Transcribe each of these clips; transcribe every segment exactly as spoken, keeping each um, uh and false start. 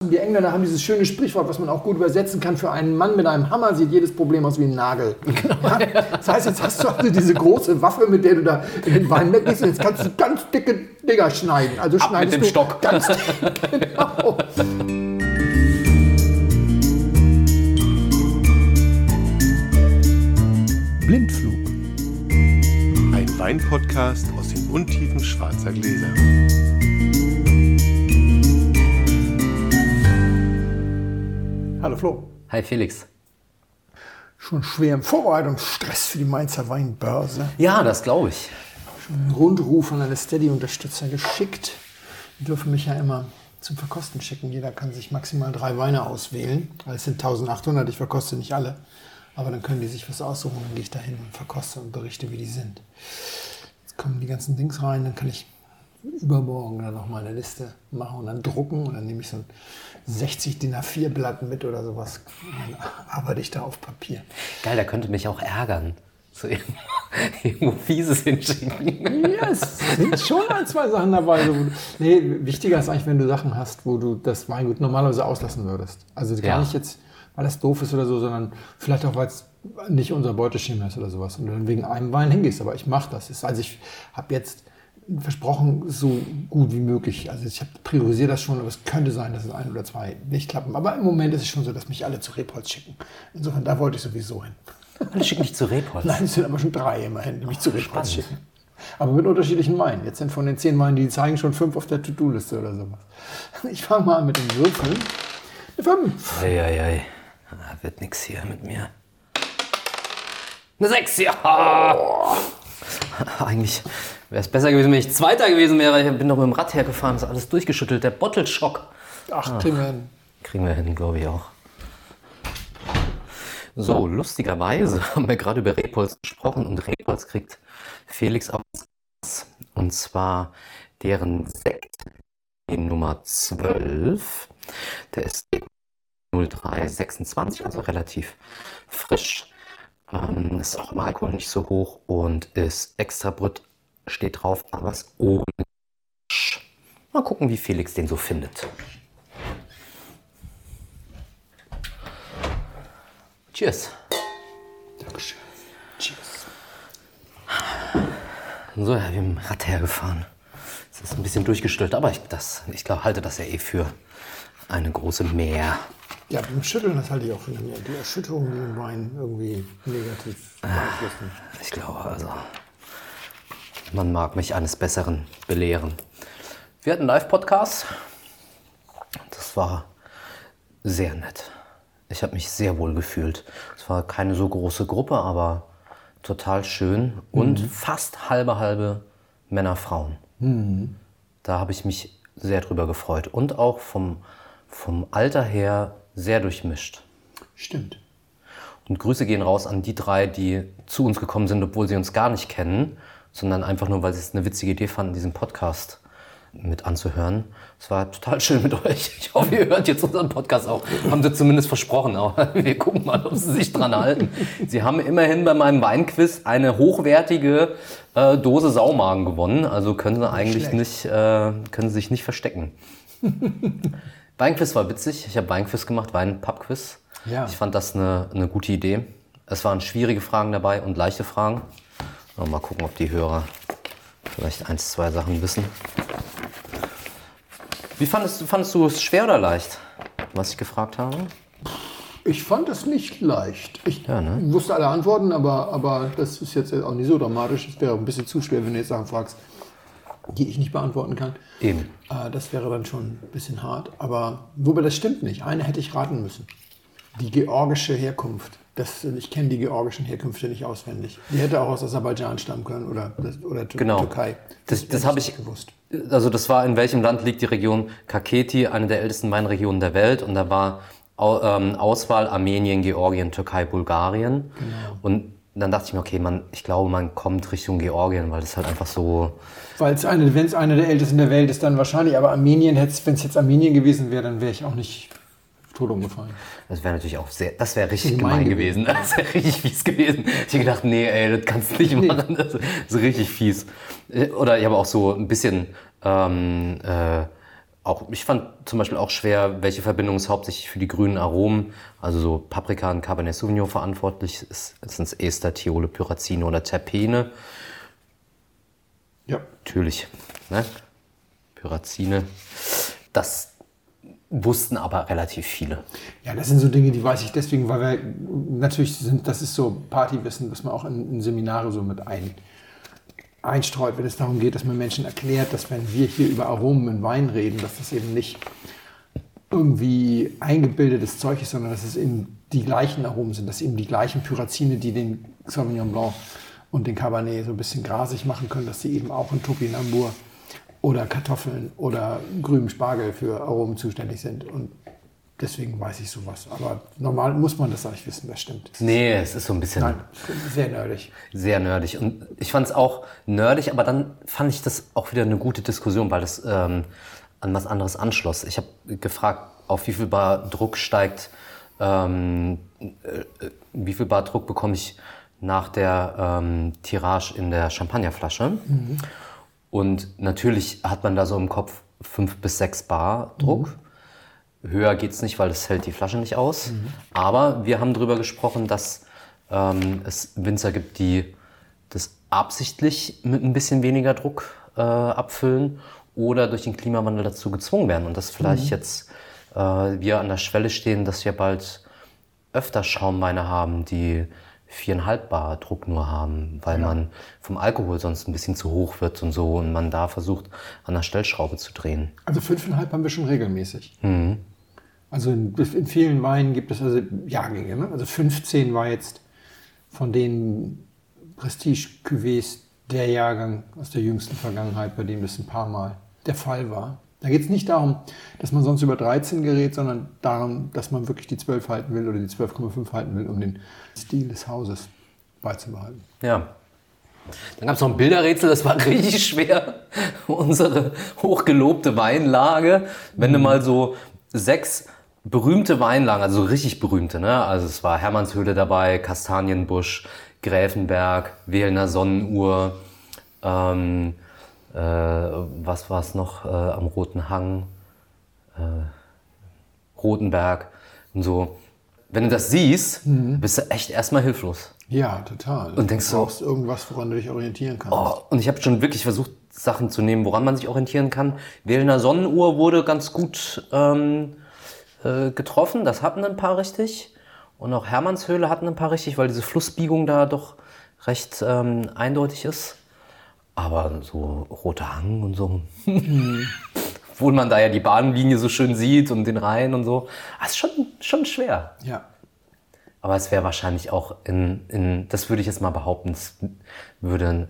die Engländer haben dieses schöne Sprichwort, was man auch gut übersetzen kann, für einen Mann mit einem Hammer sieht jedes Problem aus wie ein Nagel. Genau. Ja? Das heißt, jetzt hast du also diese große Waffe, mit der du da in den Wein weggehst und jetzt kannst du ganz dicke Dinger schneiden. Also Ab schneidest mit dem du Stock. Ganz genau. Blindflug. Ein Weinpodcast aus den Untiefen schwarzer Gläser. Hallo Flo. Hi Felix. Schon schwer im Vorbereitungsstress für die Mainzer Weinbörse. Ja, das glaube ich. Schon einen Rundruf an alle Steady-Unterstützer geschickt. Die dürfen mich ja immer zum Verkosten schicken. Jeder kann sich maximal drei Weine auswählen. Es sind eintausendachthundert, ich verkoste nicht alle. Aber dann können die sich was aussuchen. Dann gehe ich da hin und verkoste und berichte, wie die sind. Jetzt kommen die ganzen Dings rein. Dann kann ich übermorgen dann noch mal eine Liste machen und dann drucken. Und dann nehme ich so ein sechzig D I N A vier Blatt mit oder sowas. Und dann arbeite ich da auf Papier. Geil, der könnte mich auch ärgern. So irgendwo Fieses hinschicken. Ja, es sind schon ein, zwei Sachen dabei. So, nee, wichtiger ist eigentlich, wenn du Sachen hast, wo du das Weingut normalerweise auslassen würdest. Also gar Ja. nicht jetzt, weil das doof ist oder so, sondern vielleicht auch, weil es nicht unser Beuteschema ist oder sowas. Und du dann wegen einem Wein hingehst. Aber ich mache das. Also ich habe jetzt versprochen, so gut wie möglich. Also ich habe priorisiert das schon, aber es könnte sein, dass es ein oder zwei nicht klappen. Aber im Moment ist es schon so, dass mich alle zu Rebholz schicken. Insofern, da wollte ich sowieso hin. Alle schicken mich zu Rebholz. Nein, es sind aber schon drei immerhin, die mich zu Rebholz schicken. Aber mit unterschiedlichen Weinen. Jetzt sind von den zehn Weinen, die zeigen, schon fünf auf der To-Do-Liste oder sowas. Ich fange mal an mit den Würfeln. Eine fünf. Eieiei, da wird nix hier mit mir. Eine sechs, ja! Oh. Eigentlich wäre es besser gewesen, wenn ich Zweiter gewesen wäre. Ich bin doch mit dem Rad hergefahren, ist alles durchgeschüttelt. Der Bottelschock. Ach, kriegen wir hin. Kriegen wir hin, glaube ich auch. So, lustigerweise haben wir gerade über Rebholz gesprochen und Rebholz kriegt Felix auch was. Und zwar deren Sekt in Nummer zwölf. Der ist null drei sechsundzwanzig, also relativ frisch. Ähm, ist auch im Alkohol nicht so hoch und ist extra Brüt, steht drauf, aber ist ohne. Mal gucken, wie Felix den so findet. Cheers. Dankeschön. Cheers. So, ja, wir haben im Rad hergefahren. Es ist ein bisschen durchgestülpt, aber ich, das, ich glaub, halte das ja eh für eine große Mehr. Ja, beim Schütteln, das halte ich auch für eine Mehr. Die Erschütterung, die den Wein irgendwie negativ beeinflussen. Ich glaube also, man mag mich eines Besseren belehren. Wir hatten einen Live-Podcast. Das war sehr nett. Ich habe mich sehr wohl gefühlt. Es war keine so große Gruppe, aber total schön. Und mhm. fast halbe, halbe Männer, Frauen. Mhm. Da habe ich mich sehr drüber gefreut. Und auch vom, vom Alter her sehr durchmischt. Stimmt. Und Grüße gehen raus an die drei, die zu uns gekommen sind, obwohl sie uns gar nicht kennen, sondern einfach nur, weil sie es eine witzige Idee fanden, diesen Podcast mit anzuhören. Es war total schön mit euch. Ich hoffe, ihr hört jetzt unseren Podcast auch. Haben sie zumindest versprochen, aber wir gucken mal, ob sie sich dran halten. Sie haben immerhin bei meinem Weinquiz eine hochwertige äh, Dose Saumagen gewonnen, also können sie eigentlich nicht, äh, können sie sich nicht verstecken. Weinquiz war witzig. Ich habe Weinquiz gemacht, Wein-Pub-Quiz. Ja. Ich fand das eine, eine gute Idee. Es waren schwierige Fragen dabei und leichte Fragen. Mal gucken, ob die Hörer vielleicht eins, zwei Sachen wissen. Wie fandest, fandest du es schwer oder leicht, was ich gefragt habe? Ich fand es nicht leicht. Ich Ja, ne? wusste alle Antworten, aber, aber das ist jetzt auch nicht so dramatisch. Es wäre ein bisschen zu schwer, wenn du jetzt Sachen fragst, die ich nicht beantworten kann. Eben. Äh, das wäre dann schon ein bisschen hart. Aber wobei das stimmt nicht. Eine hätte ich raten müssen. Die georgische Herkunft. Das, ich kenne die georgischen Herkünfte nicht auswendig. Die hätte auch aus Aserbaidschan stammen können oder, oder Genau. Türkei. Das, das habe ich gewusst. Also das war, in welchem Land liegt die Region Kakheti, eine der ältesten Weinregionen der Welt. Und da war Au, ähm, Auswahl Armenien, Georgien, Türkei, Bulgarien. Genau. Und dann dachte ich mir, okay, man, ich glaube, man kommt Richtung Georgien, weil das halt einfach so... Weil es eine, wenn es eine der ältesten der Welt ist, dann wahrscheinlich. Aber Armenien, wenn es jetzt Armenien gewesen wäre, dann wäre ich auch nicht tot umgefallen. Das wäre natürlich auch sehr, das wäre richtig Gemein gemein gewesen. Das wäre richtig fies gewesen. Ich hätte gedacht, nee, ey, das kannst du nicht Nee. machen. Das ist richtig fies. Oder ich habe auch so ein bisschen ähm, äh, auch, ich fand zum Beispiel auch schwer, welche Verbindung ist hauptsächlich für die grünen Aromen, also so Paprika und Cabernet Sauvignon verantwortlich ist. Sind es Ester, Thiole, Pyrazine oder Terpene? Ja. Natürlich, ne? Pyrazine. Das wussten aber relativ viele. Ja, das sind so Dinge, die weiß ich deswegen, weil wir natürlich sind, das ist so Partywissen, das man auch in, in Seminare so mit ein, einstreut, wenn es darum geht, dass man Menschen erklärt, dass wenn wir hier über Aromen in Wein reden, dass das eben nicht irgendwie eingebildetes Zeug ist, sondern dass es eben die gleichen Aromen sind, dass eben die gleichen Pyrazine, die den Sauvignon Blanc und den Cabernet so ein bisschen grasig machen können, dass sie eben auch in Topinambur oder Kartoffeln oder grünem Spargel für Aromen zuständig sind. Und deswegen weiß ich sowas. Aber normal muss man das eigentlich wissen, das stimmt. Nee, es ist so ein bisschen... Nein, sehr nerdig. Sehr nerdig. Und ich fand es auch nerdig, aber dann fand ich das auch wieder eine gute Diskussion, weil das ähm, an was anderes anschloss. Ich habe gefragt, auf wie viel Bar Druck steigt, ähm, äh, wie viel Bar Druck bekomme ich nach der ähm, Tirage in der Champagnerflasche. Mhm. Und natürlich hat man da so im Kopf fünf bis sechs Bar Druck. Mhm. Höher geht's nicht, weil das hält die Flasche nicht aus. Mhm. Aber wir haben darüber gesprochen, dass ähm, es Winzer gibt, die das absichtlich mit ein bisschen weniger Druck äh, abfüllen oder durch den Klimawandel dazu gezwungen werden. Und dass vielleicht mhm. jetzt äh, wir an der Schwelle stehen, dass wir bald öfter Schaumweine haben, die viereinhalb Bar Druck nur haben, weil ja. man vom Alkohol sonst ein bisschen zu hoch wird und so und man da versucht, an der Stellschraube zu drehen. Also fünfeinhalb haben wir schon regelmäßig. Mhm. Also in, in vielen Weinen gibt es also Jahrgänge. Ne? Also fünfzehn war jetzt von den Prestige-Cuvées der Jahrgang aus der jüngsten Vergangenheit, bei dem das ein paar Mal der Fall war. Da geht es nicht darum, dass man sonst über dreizehn gerät, sondern darum, dass man wirklich die zwölf halten will oder die zwölf Komma fünf halten will, um den Stil des Hauses beizubehalten. Ja. Dann gab es noch ein Bilderrätsel, das war richtig schwer. Unsere hochgelobte Weinlage. Wenn du mal so sechs berühmte Weinlagen, also richtig berühmte, ne? Also es war Hermannshöhle dabei, Kastanienbusch, Gräfenberg, Wählner Sonnenuhr, ähm, äh, was war es noch äh, am Roten Hang, äh, Rotenberg und so. Wenn du das siehst, mhm. bist du echt erstmal hilflos. Ja, total. Und denkst du brauchst so, irgendwas, woran du dich orientieren kannst. Oh, und ich habe schon wirklich versucht, Sachen zu nehmen, woran man sich orientieren kann. Wählner Sonnenuhr wurde ganz gut ähm, äh, getroffen, das hatten ein paar richtig. Und auch Hermannshöhle hatten ein paar richtig, weil diese Flussbiegung da doch recht ähm, eindeutig ist. Aber so Roter Hang und so, mhm. obwohl man da ja die Bahnlinie so schön sieht und den Rhein und so, das ist schon, schon schwer. Ja. Aber es wäre wahrscheinlich auch in, in, das würde ich jetzt mal behaupten, es würde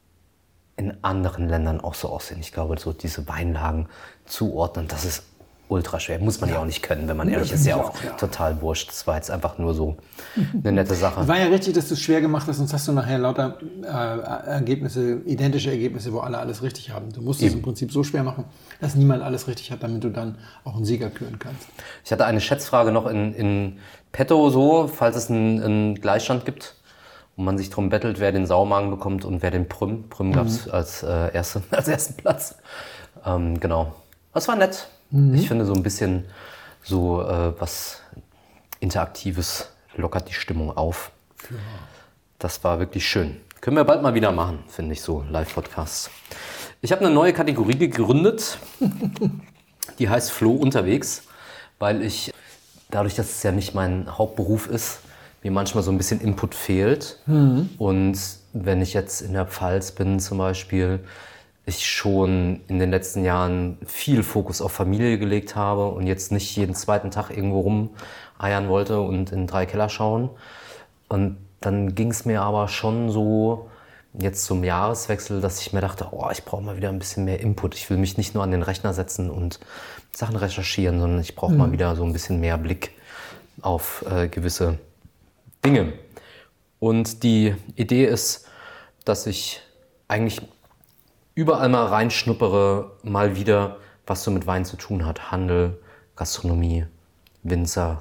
in anderen Ländern auch so aussehen. Ich glaube, so diese Weinlagen zuordnen, das ist ultra schwer. Muss man ja, ja auch nicht können, wenn man ja, ehrlich ist. Ja auch, auch ja. total wurscht. Das war jetzt einfach nur so eine nette Sache. Es war ja richtig, dass du es schwer gemacht hast, sonst hast du nachher lauter äh, Ergebnisse, identische Ergebnisse, wo alle alles richtig haben. Du musst Eben. es im Prinzip so schwer machen, dass niemand alles richtig hat, damit du dann auch einen Sieger küren kannst. Ich hatte eine Schätzfrage noch in, in petto, so, falls es einen, einen Gleichstand gibt und man sich drum bettelt, wer den Saumagen bekommt und wer den Prüm. Prüm mhm. gab es als, äh, erste, als ersten Platz. Ähm, genau. Das war nett. Mhm. Ich finde so ein bisschen so äh, was Interaktives lockert die Stimmung auf. Ja. Das war wirklich schön. Können wir bald mal wieder machen, finde ich, so Live-Podcasts. Ich habe eine neue Kategorie gegründet, die heißt Flo unterwegs, weil ich, dadurch, dass es ja nicht mein Hauptberuf ist, mir manchmal so ein bisschen Input fehlt. Mhm. Und wenn ich jetzt in der Pfalz bin zum Beispiel, ich schon in den letzten Jahren viel Fokus auf Familie gelegt habe und jetzt nicht jeden zweiten Tag irgendwo rumeiern wollte und in drei Keller schauen. Und dann ging es mir aber schon so jetzt zum Jahreswechsel, dass ich mir dachte, oh, ich brauche mal wieder ein bisschen mehr Input. Ich will mich nicht nur an den Rechner setzen und Sachen recherchieren, sondern ich brauche mhm. mal wieder so ein bisschen mehr Blick auf äh, gewisse Dinge. Und die Idee ist, dass ich eigentlich überall mal reinschnuppere, mal wieder, was so mit Wein zu tun hat. Handel, Gastronomie, Winzer,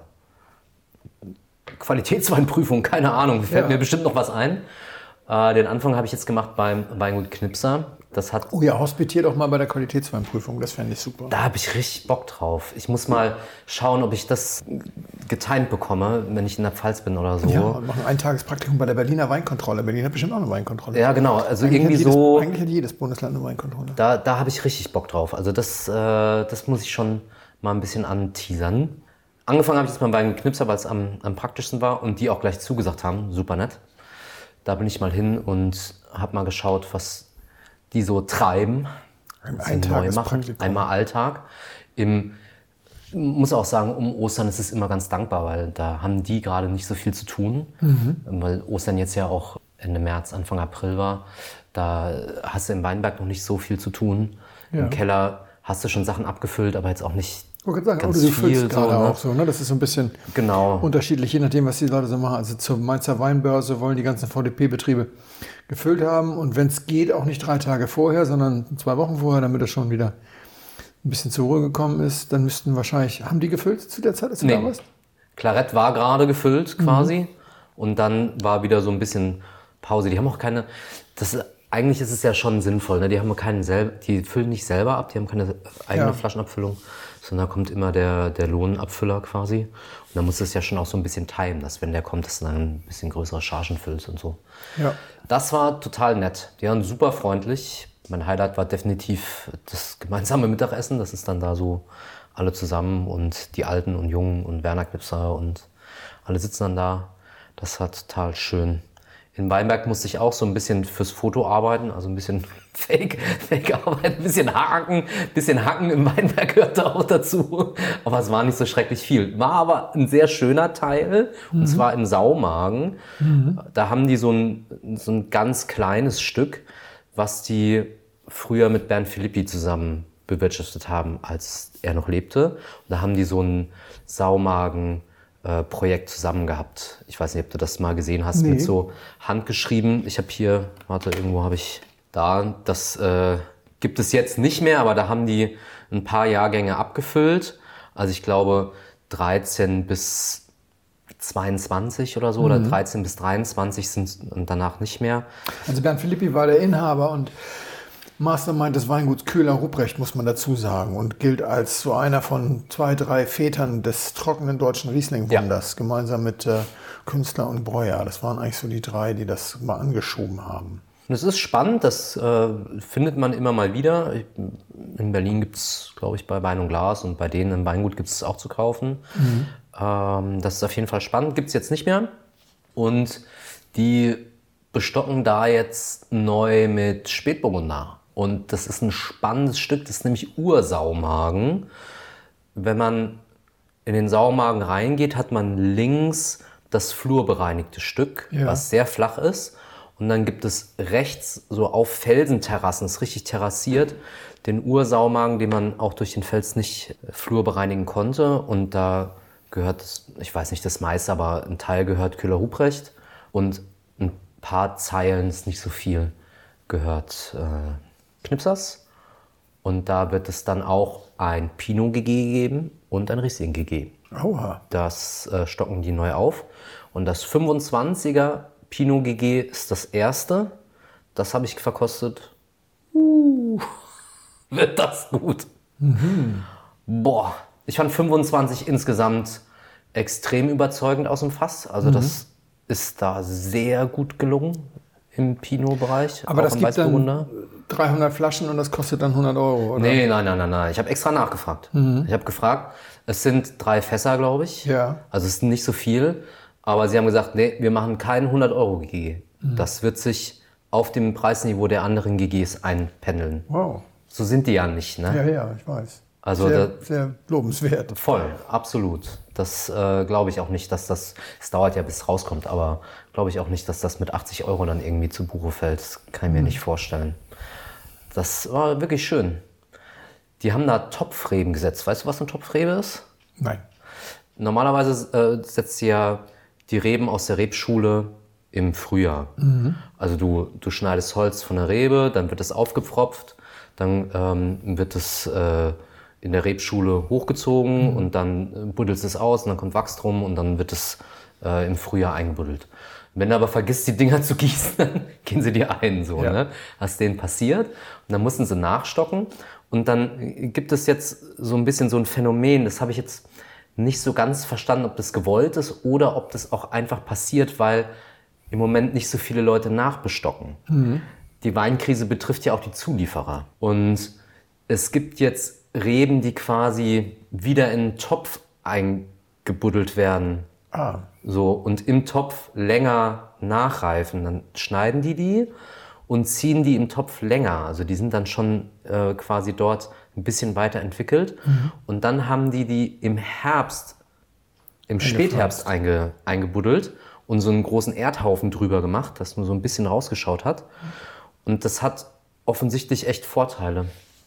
Qualitätsweinprüfung, keine Ahnung, fällt ja. mir bestimmt noch was ein. Äh, den Anfang habe ich jetzt gemacht beim Weingut Knipser Das hat, Oh ja, hospitier doch mal bei der Qualitätsweinprüfung, das fände ich super. da habe ich richtig Bock drauf. Ich muss mal schauen, ob ich das getimt bekomme, wenn ich in der Pfalz bin oder so. Ja, und machen ein Tagespraktikum bei der Berliner Weinkontrolle. Berlin hat bestimmt auch eine Weinkontrolle. Ja, genau. Also eigentlich irgendwie hat jedes, so, Eigentlich hat jedes Bundesland eine Weinkontrolle. da, da habe ich richtig Bock drauf. Also das, äh, das muss ich schon mal ein bisschen anteasern. Angefangen habe ich jetzt beim Weinknipser, weil es am, am praktischsten war und die auch gleich zugesagt haben. Super nett. Da bin ich mal hin und habe mal geschaut, was die so treiben. Ein was sie neu machen. Eintagespraktikum. Einmal Alltag. Im, muss auch sagen, um Ostern ist es immer ganz dankbar, weil da haben die gerade nicht so viel zu tun. Mhm. Weil Ostern jetzt ja auch Ende März, Anfang April war. Da hast du im Weinberg noch nicht so viel zu tun. Ja. Im Keller hast du schon Sachen abgefüllt, aber jetzt auch nicht Ich wollte sagen, ganz oder du viel. füllst gerade so, ne? auch so, ne? Das ist so ein bisschen Genau. unterschiedlich, je nachdem, was die Leute so machen. Also zur Mainzer Weinbörse wollen die ganzen V D P-Betriebe gefüllt haben und wenn es geht, auch nicht drei Tage vorher, sondern zwei Wochen vorher, damit es schon wieder ein bisschen zur Ruhe gekommen ist. Dann müssten wahrscheinlich, haben die gefüllt zu der Zeit, als du Nee. da warst? Clarett war gerade gefüllt quasi und dann war wieder so ein bisschen Pause. Die haben auch keine, das ist, eigentlich ist es ja schon sinnvoll, ne? Die haben keinen selber, die füllen nicht selber ab, die haben keine eigene Ja. Flaschenabfüllung, sondern da kommt immer der, der Lohnabfüller quasi. Und da muss es ja schon auch so ein bisschen timen, dass wenn der kommt, dass du dann ein bisschen größere Chargen füllst und so. Ja. Das war total nett. Die waren super freundlich. Mein Highlight war definitiv das gemeinsame Mittagessen. Das ist dann da so alle zusammen und die Alten und Jungen und Werner Knipser und alle sitzen dann da. Das war total schön. In Weinberg musste ich auch so ein bisschen fürs Foto arbeiten, also ein bisschen Fake, Fake arbeiten, ein bisschen haken, ein bisschen hacken im Weinberg gehörte auch dazu. Aber es war nicht so schrecklich viel. War aber ein sehr schöner Teil, mhm. und zwar im Saumagen. Mhm. Da haben die so ein, so ein ganz kleines Stück, was die früher mit Bernd Philippi zusammen bewirtschaftet haben, als er noch lebte. Und da haben die so ein Saumagen Projekt zusammen gehabt. Ich weiß nicht, ob du das mal gesehen hast, nee. Mit so handgeschrieben. Ich habe hier, warte, irgendwo habe ich da, das äh, gibt es jetzt nicht mehr, aber da haben die ein paar Jahrgänge abgefüllt. Also ich glaube dreizehn bis zweiundzwanzig oder so, mhm. oder dreizehn bis dreiundzwanzig sind und danach nicht mehr. Also Bernd Philippi war der Inhaber und Mastermind des Weinguts Köhler-Ruprecht, muss man dazu sagen, und gilt als so einer von zwei, drei Vätern des trockenen deutschen Riesling-Wunders, ja. gemeinsam mit äh, Künstler und Breuer. Das waren eigentlich so die drei, die das mal angeschoben haben. Und es ist spannend, das äh, findet man immer mal wieder. In Berlin gibt es, glaube ich, bei Wein und Glas und bei denen im Weingut gibt es auch zu kaufen. Mhm. Ähm, das ist auf jeden Fall spannend, gibt es jetzt nicht mehr. Und die bestocken da jetzt neu mit Spätburgunder. Und das ist ein spannendes Stück, das ist nämlich Ursaumagen. Wenn man in den Saumagen reingeht, hat man links das flurbereinigte Stück, ja. was sehr flach ist. Und dann gibt es rechts so auf Felsenterrassen, ist richtig terrassiert, den Ursaumagen, den man auch durch den Fels nicht flurbereinigen konnte. Und da gehört, ich weiß nicht das meiste, aber ein Teil gehört Köhler-Ruprecht und ein paar Zeilen, ist nicht so viel, gehört äh, Knipsers. Und da wird es dann auch ein Pinot G G geben und ein Riesling G G. Oha. Das äh, stocken die neu auf. Und das fünfundzwanziger Pinot G G ist das erste. Das habe ich verkostet. Uh, wird das gut. Mhm. Boah, ich fand fünfundzwanzig insgesamt extrem überzeugend aus dem Fass. Also mhm. das ist da sehr gut gelungen im Pinot-Bereich. Aber das gibt dann dreihundert Flaschen und das kostet dann hundert Euro, oder? Nee, nein, nein, nein, nein. Ich habe extra nachgefragt. Mhm. Ich habe gefragt, es sind drei Fässer, glaube ich. Ja. Also es ist nicht so viel. Aber sie haben gesagt, nee, wir machen keinen hundert Euro G G. Mhm. Das wird sich auf dem Preisniveau der anderen G Gs einpendeln. Wow. So sind die ja nicht, ne? Ja, ja, ich weiß. Also sehr, da, sehr lobenswert. Voll, absolut. Das äh, glaube ich auch nicht, dass das, es dauert ja bis es rauskommt, aber glaube ich auch nicht, dass das mit achtzig Euro dann irgendwie zu Buche fällt. Das kann ich mir mhm. nicht vorstellen. Das war wirklich schön. Die haben da Topfreben gesetzt. Weißt du, was eine Topfrebe ist? Nein. Normalerweise äh, setzt sie ja die Reben aus der Rebschule im Frühjahr. Mhm. Also du, du schneidest Holz von der Rebe, dann wird es aufgepfropft, dann ähm, wird es äh, in der Rebschule hochgezogen mhm. und dann buddelst es aus und dann kommt Wachs drum und dann wird es äh, im Frühjahr eingebuddelt. Wenn du aber vergisst, die Dinger zu gießen, dann gehen sie dir ein, so, Ja. ne? Was denen passiert. Und dann mussten sie nachstocken. Und dann gibt es jetzt so ein bisschen so ein Phänomen, das habe ich jetzt nicht so ganz verstanden, ob das gewollt ist oder ob das auch einfach passiert, weil im Moment nicht so viele Leute nachbestocken. Mhm. Die Weinkrise betrifft ja auch die Zulieferer. Und es gibt jetzt Reben, die quasi wieder in einen Topf eingebuddelt werden. Ah. So, und im Topf länger nachreifen. Dann schneiden die die und ziehen die im Topf länger. Also die sind dann schon äh, quasi dort ein bisschen weiter entwickelt. Mhm. Und dann haben die die im Herbst, im Spätherbst einge, eingebuddelt und so einen großen Erdhaufen drüber gemacht, dass nur so ein bisschen rausgeschaut hat. Und das hat offensichtlich echt Vorteile.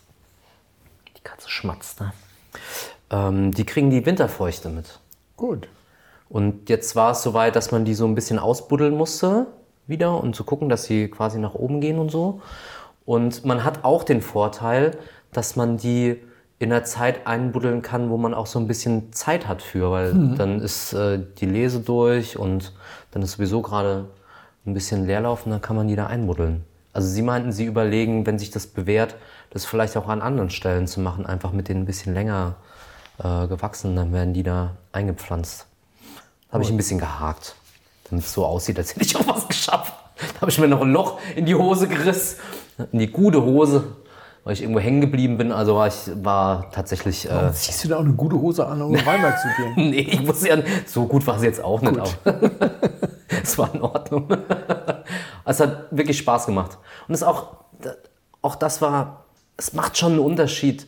Die Katze schmatzt, ne? Ähm, die kriegen die Winterfeuchte mit. Gut. Und jetzt war es soweit, dass man die so ein bisschen ausbuddeln musste wieder und zu gucken, dass sie quasi nach oben gehen und so. Und man hat auch den Vorteil, dass man die in der Zeit einbuddeln kann, wo man auch so ein bisschen Zeit hat für, weil mhm. dann ist äh, die Lese durch und dann ist sowieso gerade ein bisschen Leerlauf und dann kann man die da einbuddeln. Also sie meinten, sie überlegen, wenn sich das bewährt, das vielleicht auch an anderen Stellen zu machen, einfach mit denen ein bisschen länger äh, gewachsen, dann werden die da eingepflanzt. Da habe ich ein bisschen gehakt, damit es so aussieht, als hätte ich auch was geschafft. Da habe ich mir noch ein Loch in die Hose gerissen, in die gute Hose, weil ich irgendwo hängen geblieben bin. Also war ich war tatsächlich... Äh, Warum ziehst du da auch eine gute Hose an, um in Weinberg zu gehen? Nee, ich wusste ja, so gut war sie jetzt auch nicht. Aber es war in Ordnung. Es hat wirklich Spaß gemacht. Und es auch, auch das war, es macht schon einen Unterschied,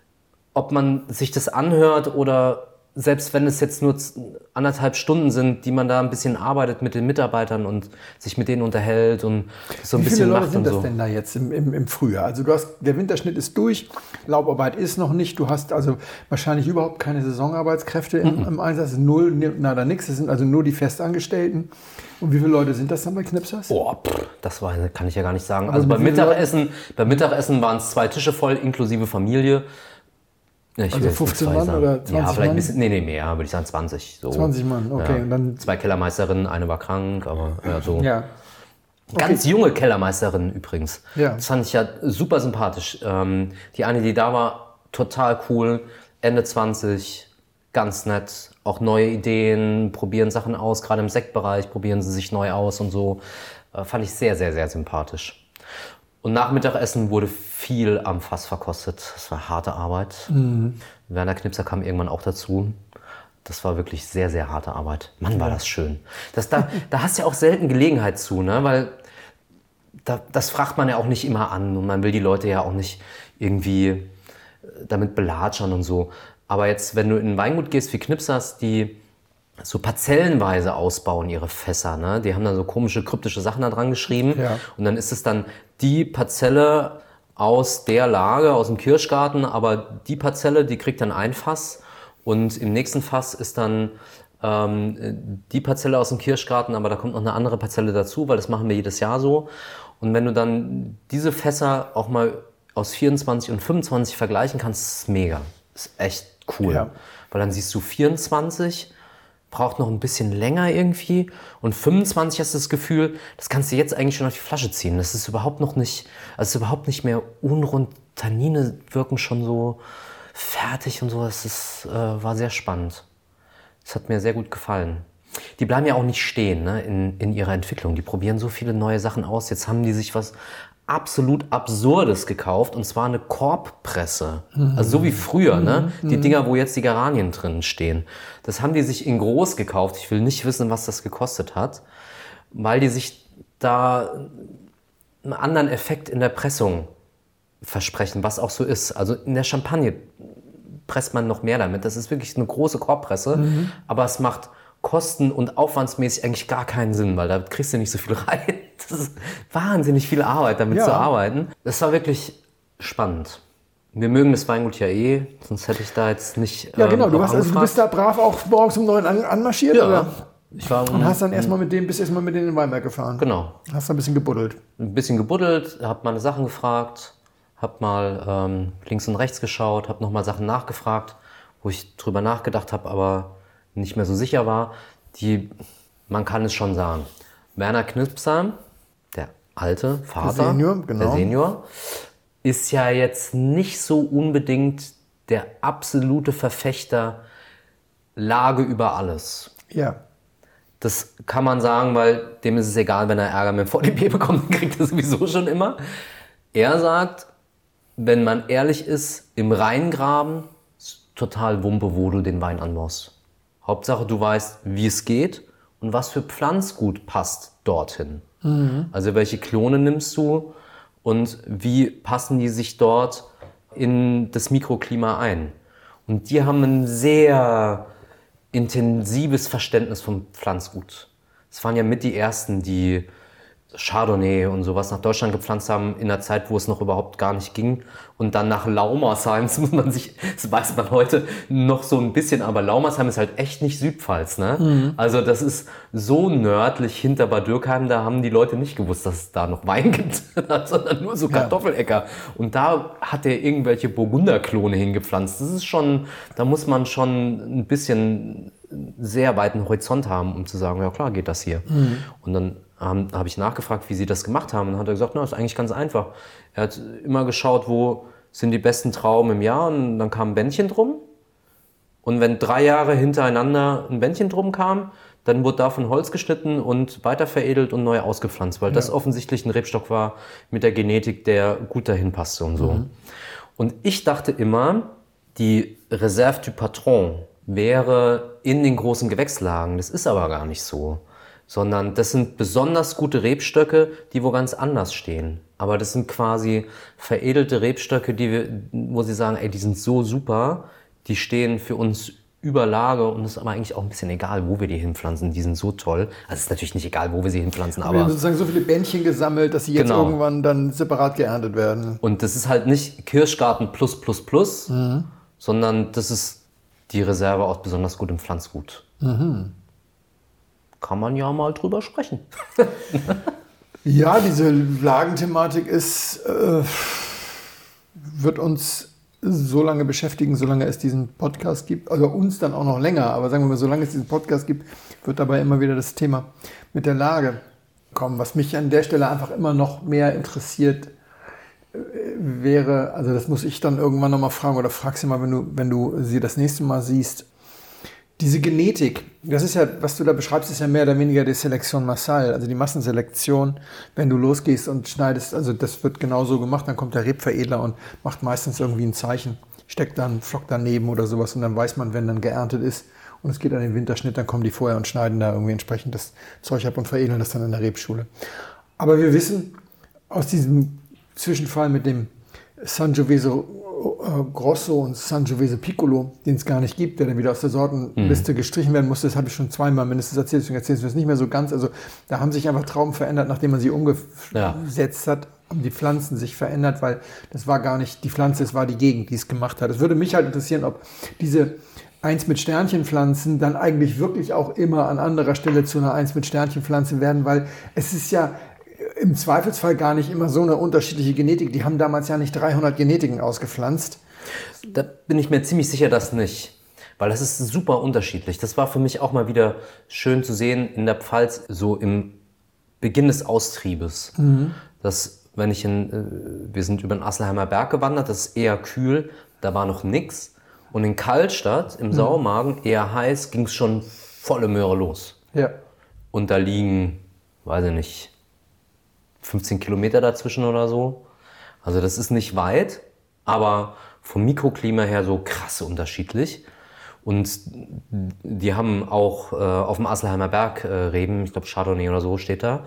ob man sich das anhört oder selbst wenn es jetzt nur anderthalb Stunden sind, die man da ein bisschen arbeitet mit den Mitarbeitern und sich mit denen unterhält und so ein Wie bisschen viele Leute macht sind und das so. denn da jetzt im, im, im Frühjahr? Also du hast, der Winterschnitt ist durch, Laubarbeit ist noch nicht, du hast also wahrscheinlich überhaupt keine Saisonarbeitskräfte im, im Einsatz, null, nada nix, das sind also nur die Festangestellten. Und wie viele Leute sind das dann bei Knipsers? Oh, pff, das war, kann ich ja gar nicht sagen. Aber also wie beim viele Mittagessen, beim Mittagessen waren es zwei Tische voll, inklusive Familie. Ja, ich Also will jetzt fünfzehn nicht Mann sagen. oder zwanzig Ja, vielleicht Mann? ein bisschen, nee, nee, mehr, würde ich sagen zwanzig. So. zwanzig Mann, okay. Ja. Und dann, Zwei Kellermeisterinnen, eine war krank, aber ja, so. ja. Ganz junge Kellermeisterin übrigens. Ja. Das fand ich ja super sympathisch. Ähm, die eine, die da war, total cool, Ende zwanzig, ganz nett, auch neue Ideen, probieren Sachen aus, gerade im Sektbereich probieren sie sich neu aus und so. Äh, fand ich sehr, sehr, sehr sympathisch. Und nach Mittagessen wurde viel am Fass verkostet. Das war harte Arbeit. Mhm. Werner Knipser kam irgendwann auch dazu. Das war wirklich sehr, sehr harte Arbeit. Mann, war das schön. Das, da, da hast du ja auch selten Gelegenheit zu, ne? Weil da, das fragt man ja auch nicht immer an. Und man will die Leute ja auch nicht irgendwie damit belatschern und so. Aber jetzt, wenn du in ein Weingut gehst wie Knipsers, die so parzellenweise ausbauen ihre Fässer, ne? Die haben dann so komische, kryptische Sachen da dran geschrieben. Ja. Und dann ist es dann die Parzelle aus der Lage, aus dem Kirschgarten, aber die Parzelle, die kriegt dann ein Fass und im nächsten Fass ist dann ähm, die Parzelle aus dem Kirschgarten, aber da kommt noch eine andere Parzelle dazu, weil das machen wir jedes Jahr so. Und wenn du dann diese Fässer auch mal aus vierundzwanzig und fünfundzwanzig vergleichen kannst, ist es mega. Ist echt cool. Ja. Weil dann siehst du vierundzwanzig, braucht noch ein bisschen länger irgendwie. Und fünfundzwanzig hast du das Gefühl, das kannst du jetzt eigentlich schon auf die Flasche ziehen. Das ist überhaupt noch nicht, also ist überhaupt nicht mehr unrund. Tannine wirken schon so fertig und so. Das ist, äh, war sehr spannend. Das hat mir sehr gut gefallen. Die bleiben ja auch nicht stehen, ne, in, in ihrer Entwicklung. Die probieren so viele neue Sachen aus. Jetzt haben die sich was absolut Absurdes gekauft, und zwar eine Korbpresse. Mhm. Also so wie früher, mhm. ne? Die Dinger, wo jetzt die Geranien drin stehen. Das haben die sich in groß gekauft. Ich will nicht wissen, was das gekostet hat, weil die sich da einen anderen Effekt in der Pressung versprechen, was auch so ist. Also in der Champagne presst man noch mehr damit. Das ist wirklich eine große Korbpresse, mhm. aber es macht kosten- und aufwandsmäßig eigentlich gar keinen Sinn, weil da kriegst du nicht so viel rein. Das ist wahnsinnig viel Arbeit, damit ja. zu arbeiten. Das war wirklich spannend. Wir mögen das Weingut ja eh, sonst hätte ich da jetzt nicht Ja, genau. Ähm, du, hast, also, du bist da brav auch morgens um neun an, anmarschiert, ja. oder? Ich war um, und hast dann erstmal mit dem, bist erstmal mit denen in den Weinberg gefahren. Genau. Hast da ein bisschen gebuddelt. Ein bisschen gebuddelt, hab meine Sachen gefragt, hab mal ähm, links und rechts geschaut, hab nochmal Sachen nachgefragt, wo ich drüber nachgedacht habe, aber nicht mehr so sicher war. Die, man kann es schon sagen, Werner Knipser, der alte Vater, Der Senior, genau. der Senior, ist ja jetzt nicht so unbedingt der absolute Verfechter Lage über alles. Ja. Das kann man sagen, weil dem ist es egal, wenn er Ärger mit dem V D P bekommt, dann kriegt er sowieso schon immer. Er sagt, wenn man ehrlich ist, im Rheingraben ist total Wumpe, wo du den Wein anbaust. Hauptsache, du weißt, wie es geht und was für Pflanzgut passt dorthin. Mhm. Also welche Klone nimmst du und wie passen die sich dort in das Mikroklima ein. Und die haben ein sehr intensives Verständnis vom Pflanzgut. Es waren ja mit die ersten, die Chardonnay und sowas nach Deutschland gepflanzt haben in einer Zeit, wo es noch überhaupt gar nicht ging. Und dann nach Laumersheim, das muss man sich, das weiß man heute noch so ein bisschen, aber Laumersheim ist halt echt nicht Südpfalz, ne? Mhm. Also das ist so nördlich hinter Bad Dürkheim, da haben die Leute nicht gewusst, dass es da noch Wein gibt, sondern nur so Kartoffeläcker. Und da hat er irgendwelche Burgunderklone hingepflanzt. Das ist schon, da muss man schon ein bisschen sehr weiten Horizont haben, um zu sagen, ja klar, geht das hier. Mhm. Und dann ähm, habe ich nachgefragt, wie sie das gemacht haben. Und dann hat er gesagt, na, das ist eigentlich ganz einfach. Er hat immer geschaut, wo sind die besten Trauben im Jahr, und dann kam ein Bändchen drum. Und wenn drei Jahre hintereinander ein Bändchen drum kam, dann wurde davon Holz geschnitten und weiter veredelt und neu ausgepflanzt, weil ja. das offensichtlich ein Rebstock war mit der Genetik, der gut dahin passte und so. Mhm. Und ich dachte immer, die Reserve du Patron wäre in den großen Gewächslagen. Das ist aber gar nicht so. Sondern das sind besonders gute Rebstöcke, die wo ganz anders stehen. Aber das sind quasi veredelte Rebstöcke, die wir, wo sie sagen, ey, die sind so super, die stehen für uns über Lage und es ist aber eigentlich auch ein bisschen egal, wo wir die hinpflanzen. Die sind so toll. Also es ist natürlich nicht egal, wo wir sie hinpflanzen, aber... Wir haben sozusagen so viele Bändchen gesammelt, dass sie jetzt genau. irgendwann dann separat geerntet werden. Und das ist halt nicht Kirschgarten plus plus plus, mhm. sondern das ist die Reserve aus besonders gutem Pflanzgut. Mhm. Kann man ja mal drüber sprechen. Ja, diese Lagenthematik ist, äh, wird uns so lange beschäftigen, solange es diesen Podcast gibt. Also uns dann auch noch länger, aber sagen wir mal, solange es diesen Podcast gibt, wird dabei immer wieder das Thema mit der Lage kommen. Was mich an der Stelle einfach immer noch mehr interessiert äh, wäre, also das muss ich dann irgendwann nochmal fragen oder frag sie mal, wenn du, wenn du sie das nächste Mal siehst. Diese Genetik, das ist ja, was du da beschreibst, ist ja mehr oder weniger die Selektion massal, also die Massenselektion, wenn du losgehst und schneidest, also das wird genauso gemacht, dann kommt der Rebveredler und macht meistens irgendwie ein Zeichen, steckt dann einen Flock daneben oder sowas und dann weiß man, wenn dann geerntet ist und es geht an den Winterschnitt, dann kommen die vorher und schneiden da irgendwie entsprechend das Zeug ab und veredeln das dann in der Rebschule. Aber wir wissen aus diesem Zwischenfall mit dem Sangiovese Grosso und Sangiovese Piccolo, den es gar nicht gibt, der dann wieder aus der Sortenliste mhm. gestrichen werden musste. Das habe ich schon zweimal mindestens erzählt, deswegen erzählst du das nicht mehr so ganz. Also da haben sich einfach Trauben verändert, nachdem man sie umgesetzt ja. hat, haben die Pflanzen sich verändert, weil das war gar nicht die Pflanze, es war die Gegend, die es gemacht hat. Es würde mich halt interessieren, ob diese Eins mit Sternchenpflanzen dann eigentlich wirklich auch immer an anderer Stelle zu einer Eins mit Sternchenpflanze werden, weil es ist ja im Zweifelsfall gar nicht immer so eine unterschiedliche Genetik. Die haben damals ja nicht dreihundert Genetiken ausgepflanzt. Da bin ich mir ziemlich sicher, dass nicht. Weil das ist super unterschiedlich. Das war für mich auch mal wieder schön zu sehen in der Pfalz, so im Beginn des Austriebes. Mhm. Dass, wenn ich in, wir sind über den Asselheimer Berg gewandert, das ist eher kühl, da war noch nix. Und in Kaltstadt, im mhm. Saumagen, eher heiß, ging es schon volle Möhre los. Ja. Und da liegen, weiß ich nicht, fünfzehn Kilometer dazwischen oder so. Also das ist nicht weit, aber vom Mikroklima her so krass unterschiedlich. Und die haben auch äh, auf dem Asselheimer Berg äh, Reben, ich glaube Chardonnay oder so steht da.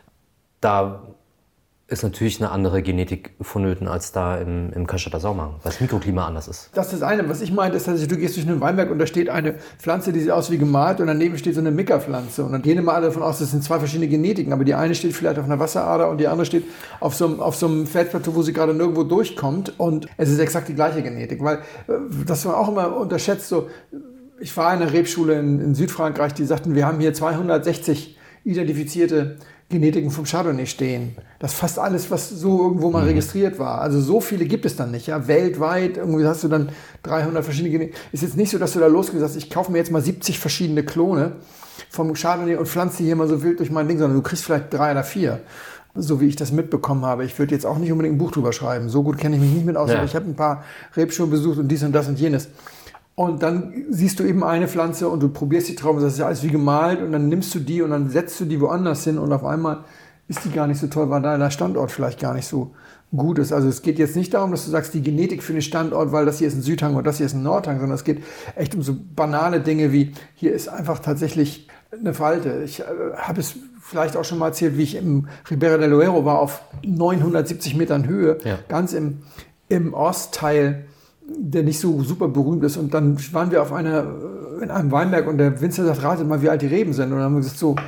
Da ist natürlich eine andere Genetik vonnöten als da im, im Cannstatter Saumagen, weil das Mikroklima anders ist. Das ist das eine. Was ich meinte, ist, dass du gehst durch einen Weinberg und da steht eine Pflanze, die sieht aus wie gemalt und daneben steht so eine Mickerpflanze. Und dann gehen immer alle davon aus, das sind zwei verschiedene Genetiken, aber die eine steht vielleicht auf einer Wasserader und die andere steht auf so einem, auf so einem Felsplateau, wo sie gerade nirgendwo durchkommt und es ist exakt die gleiche Genetik, weil das war auch immer unterschätzt. So, ich war in einer Rebschule in, in Südfrankreich, die sagten, wir haben hier zweihundertsechzig identifizierte Genetiken vom Chardonnay stehen. Das ist fast alles, was so irgendwo mal mhm. registriert war. Also so viele gibt es dann nicht. Ja? Weltweit, irgendwie hast du dann dreihundert verschiedene Genetiken. Ist jetzt nicht so, dass du da losgehst, sagst, ich kaufe mir jetzt mal siebzig verschiedene Klone vom Chardonnay und pflanze die hier mal so wild durch mein Ding, sondern du kriegst vielleicht drei oder vier. So wie ich das mitbekommen habe. Ich würde jetzt auch nicht unbedingt ein Buch drüber schreiben. So gut kenne ich mich nicht mit aus. Ja. Aber ich habe ein paar Rebschulen besucht und dies und das und jenes. Und dann siehst du eben eine Pflanze und du probierst die Trauben, das ist ja alles wie gemalt und dann nimmst du die und dann setzt du die woanders hin und auf einmal ist die gar nicht so toll, weil da der Standort vielleicht gar nicht so gut ist. Also es geht jetzt nicht darum, dass du sagst, die Genetik für den Standort, weil das hier ist ein Südhang und das hier ist ein Nordhang, sondern es geht echt um so banale Dinge wie, hier ist einfach tatsächlich eine Falte. Ich äh, habe es vielleicht auch schon mal erzählt, wie ich im Ribera del Duero war, auf neunhundertsiebzig Metern Höhe, ja. ganz im, im Ostteil, der nicht so super berühmt ist. Und dann waren wir auf einer, in einem Weinberg und der Winzer sagt, ratet mal, wie alt die Reben sind. Und dann haben wir gesagt, so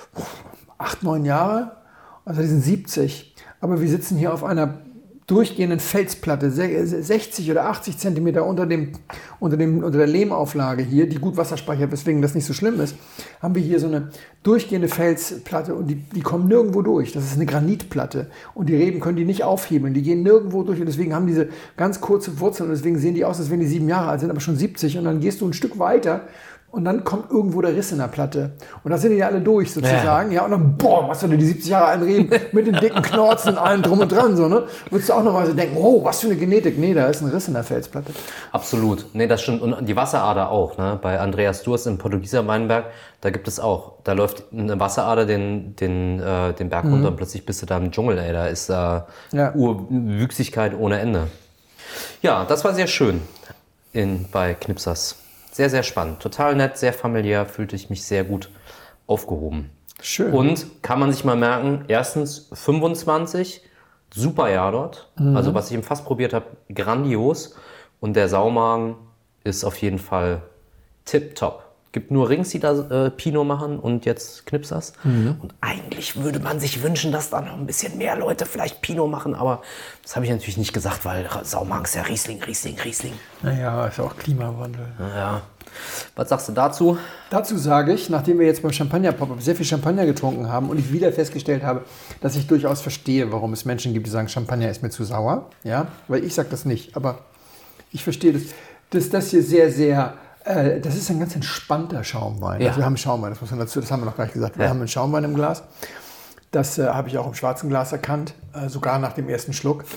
acht, neun Jahre. Also die sind siebzig. Aber wir sitzen hier auf einer durchgehenden Felsplatte, sechzig oder achtzig Zentimeter unter, dem, unter, dem, unter der Lehmauflage hier, die gut Wasser speichert, weswegen das nicht so schlimm ist, haben wir hier so eine durchgehende Felsplatte und die, die kommen nirgendwo durch. Das ist eine Granitplatte und die Reben können die nicht aufhebeln, die gehen nirgendwo durch und deswegen haben diese ganz kurze Wurzeln und deswegen sehen die aus, als wenn die sieben Jahre alt sind, aber schon siebzig und dann gehst du ein Stück weiter und dann kommt irgendwo der Riss in der Platte. Und da sind die ja alle durch, sozusagen. Ja, ja und dann, boah, was für die siebzig Jahre alten Reben mit den dicken Knorzen und allem drum und dran. So, ne? Würdest du auch nochmal so denken, oh, was für eine Genetik. Nee, da ist ein Riss in der Felsplatte. Absolut. Nee, das stimmt. Und die Wasserader auch. Ne? Bei Andreas Durst im Portugieser Weinberg, da gibt es auch. Da läuft eine Wasserader den, den, äh, den Berg runter mhm. und plötzlich bist du da im Dschungel. Ey. Da ist äh, ja. Urwüchsigkeit ohne Ende. Ja, das war sehr schön in, bei Knipsers. Sehr, sehr spannend. Total nett, sehr familiär, fühlte ich mich sehr gut aufgehoben. Schön. Und kann man sich mal merken, erstens fünfundzwanzig, super Jahr dort. Mhm. Also was ich im Fass probiert habe, grandios. Und der Saumagen ist auf jeden Fall tipptopp. Gibt nur Rings, die da äh, Pinot machen und jetzt Knipsers. Mhm. Und eigentlich würde man sich wünschen, dass da noch ein bisschen mehr Leute vielleicht Pinot machen. Aber das habe ich natürlich nicht gesagt, weil Saumagen ist ja Riesling, Riesling, Riesling. Naja, ist auch Klimawandel. Naja. Was sagst du dazu? Dazu sage ich, nachdem wir jetzt beim Champagner-Pop-Up sehr viel Champagner getrunken haben und ich wieder festgestellt habe, dass ich durchaus verstehe, warum es Menschen gibt, die sagen, Champagner ist mir zu sauer. Ja, weil ich sage das nicht, aber ich verstehe das. Dass das hier sehr, sehr... Das ist ein ganz entspannter Schaumwein. Ja. Also wir haben Schaumwein, das muss man dazu, das haben wir noch gar nicht gesagt. Wir ja. haben einen Schaumwein im Glas. Das äh, habe ich auch im schwarzen Glas erkannt, äh, sogar nach dem ersten Schluck.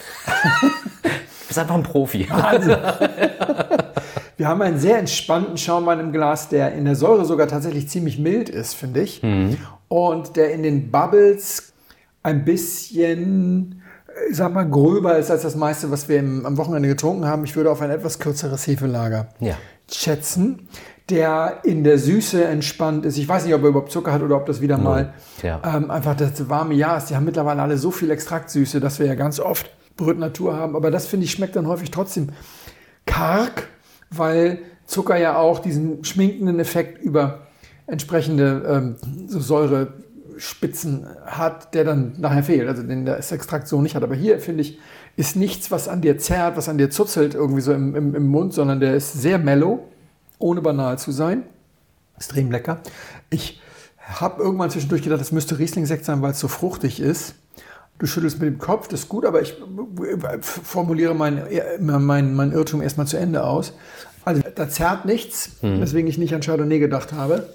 Du bist einfach ein Profi. Also, wir haben einen sehr entspannten Schaumwein im Glas, der in der Säure sogar tatsächlich ziemlich mild ist, finde ich. Mhm. Und der in den Bubbles ein bisschen, ich sag mal, gröber ist als das meiste, was wir im, am Wochenende getrunken haben. Ich würde auf ein etwas kürzeres Hefelager ja. schätzen, der in der Süße entspannt ist. Ich weiß nicht, ob er überhaupt Zucker hat oder ob das wieder mal ja. ähm, einfach das warme Jahr ist. Die haben mittlerweile alle so viel Extraktsüße, dass wir ja ganz oft Brut Natur haben. Aber das, finde ich, schmeckt dann häufig trotzdem karg, weil Zucker ja auch diesen schminkenden Effekt über entsprechende ähm, so Säurespitzen hat, der dann nachher fehlt, also den das Extrakt so nicht hat. Aber hier, finde ich, ist nichts, was an dir zerrt, was an dir zuzelt irgendwie so im, im, im Mund, sondern der ist sehr mellow, ohne banal zu sein. Extrem lecker. Ich habe irgendwann zwischendurch gedacht, das müsste Riesling-Sekt sein, weil es so fruchtig ist. Du schüttelst mit dem Kopf, das ist gut, aber ich formuliere meinen mein, mein Irrtum erstmal zu Ende aus. Also da zerrt nichts, hm. weswegen ich nicht an Chardonnay gedacht habe.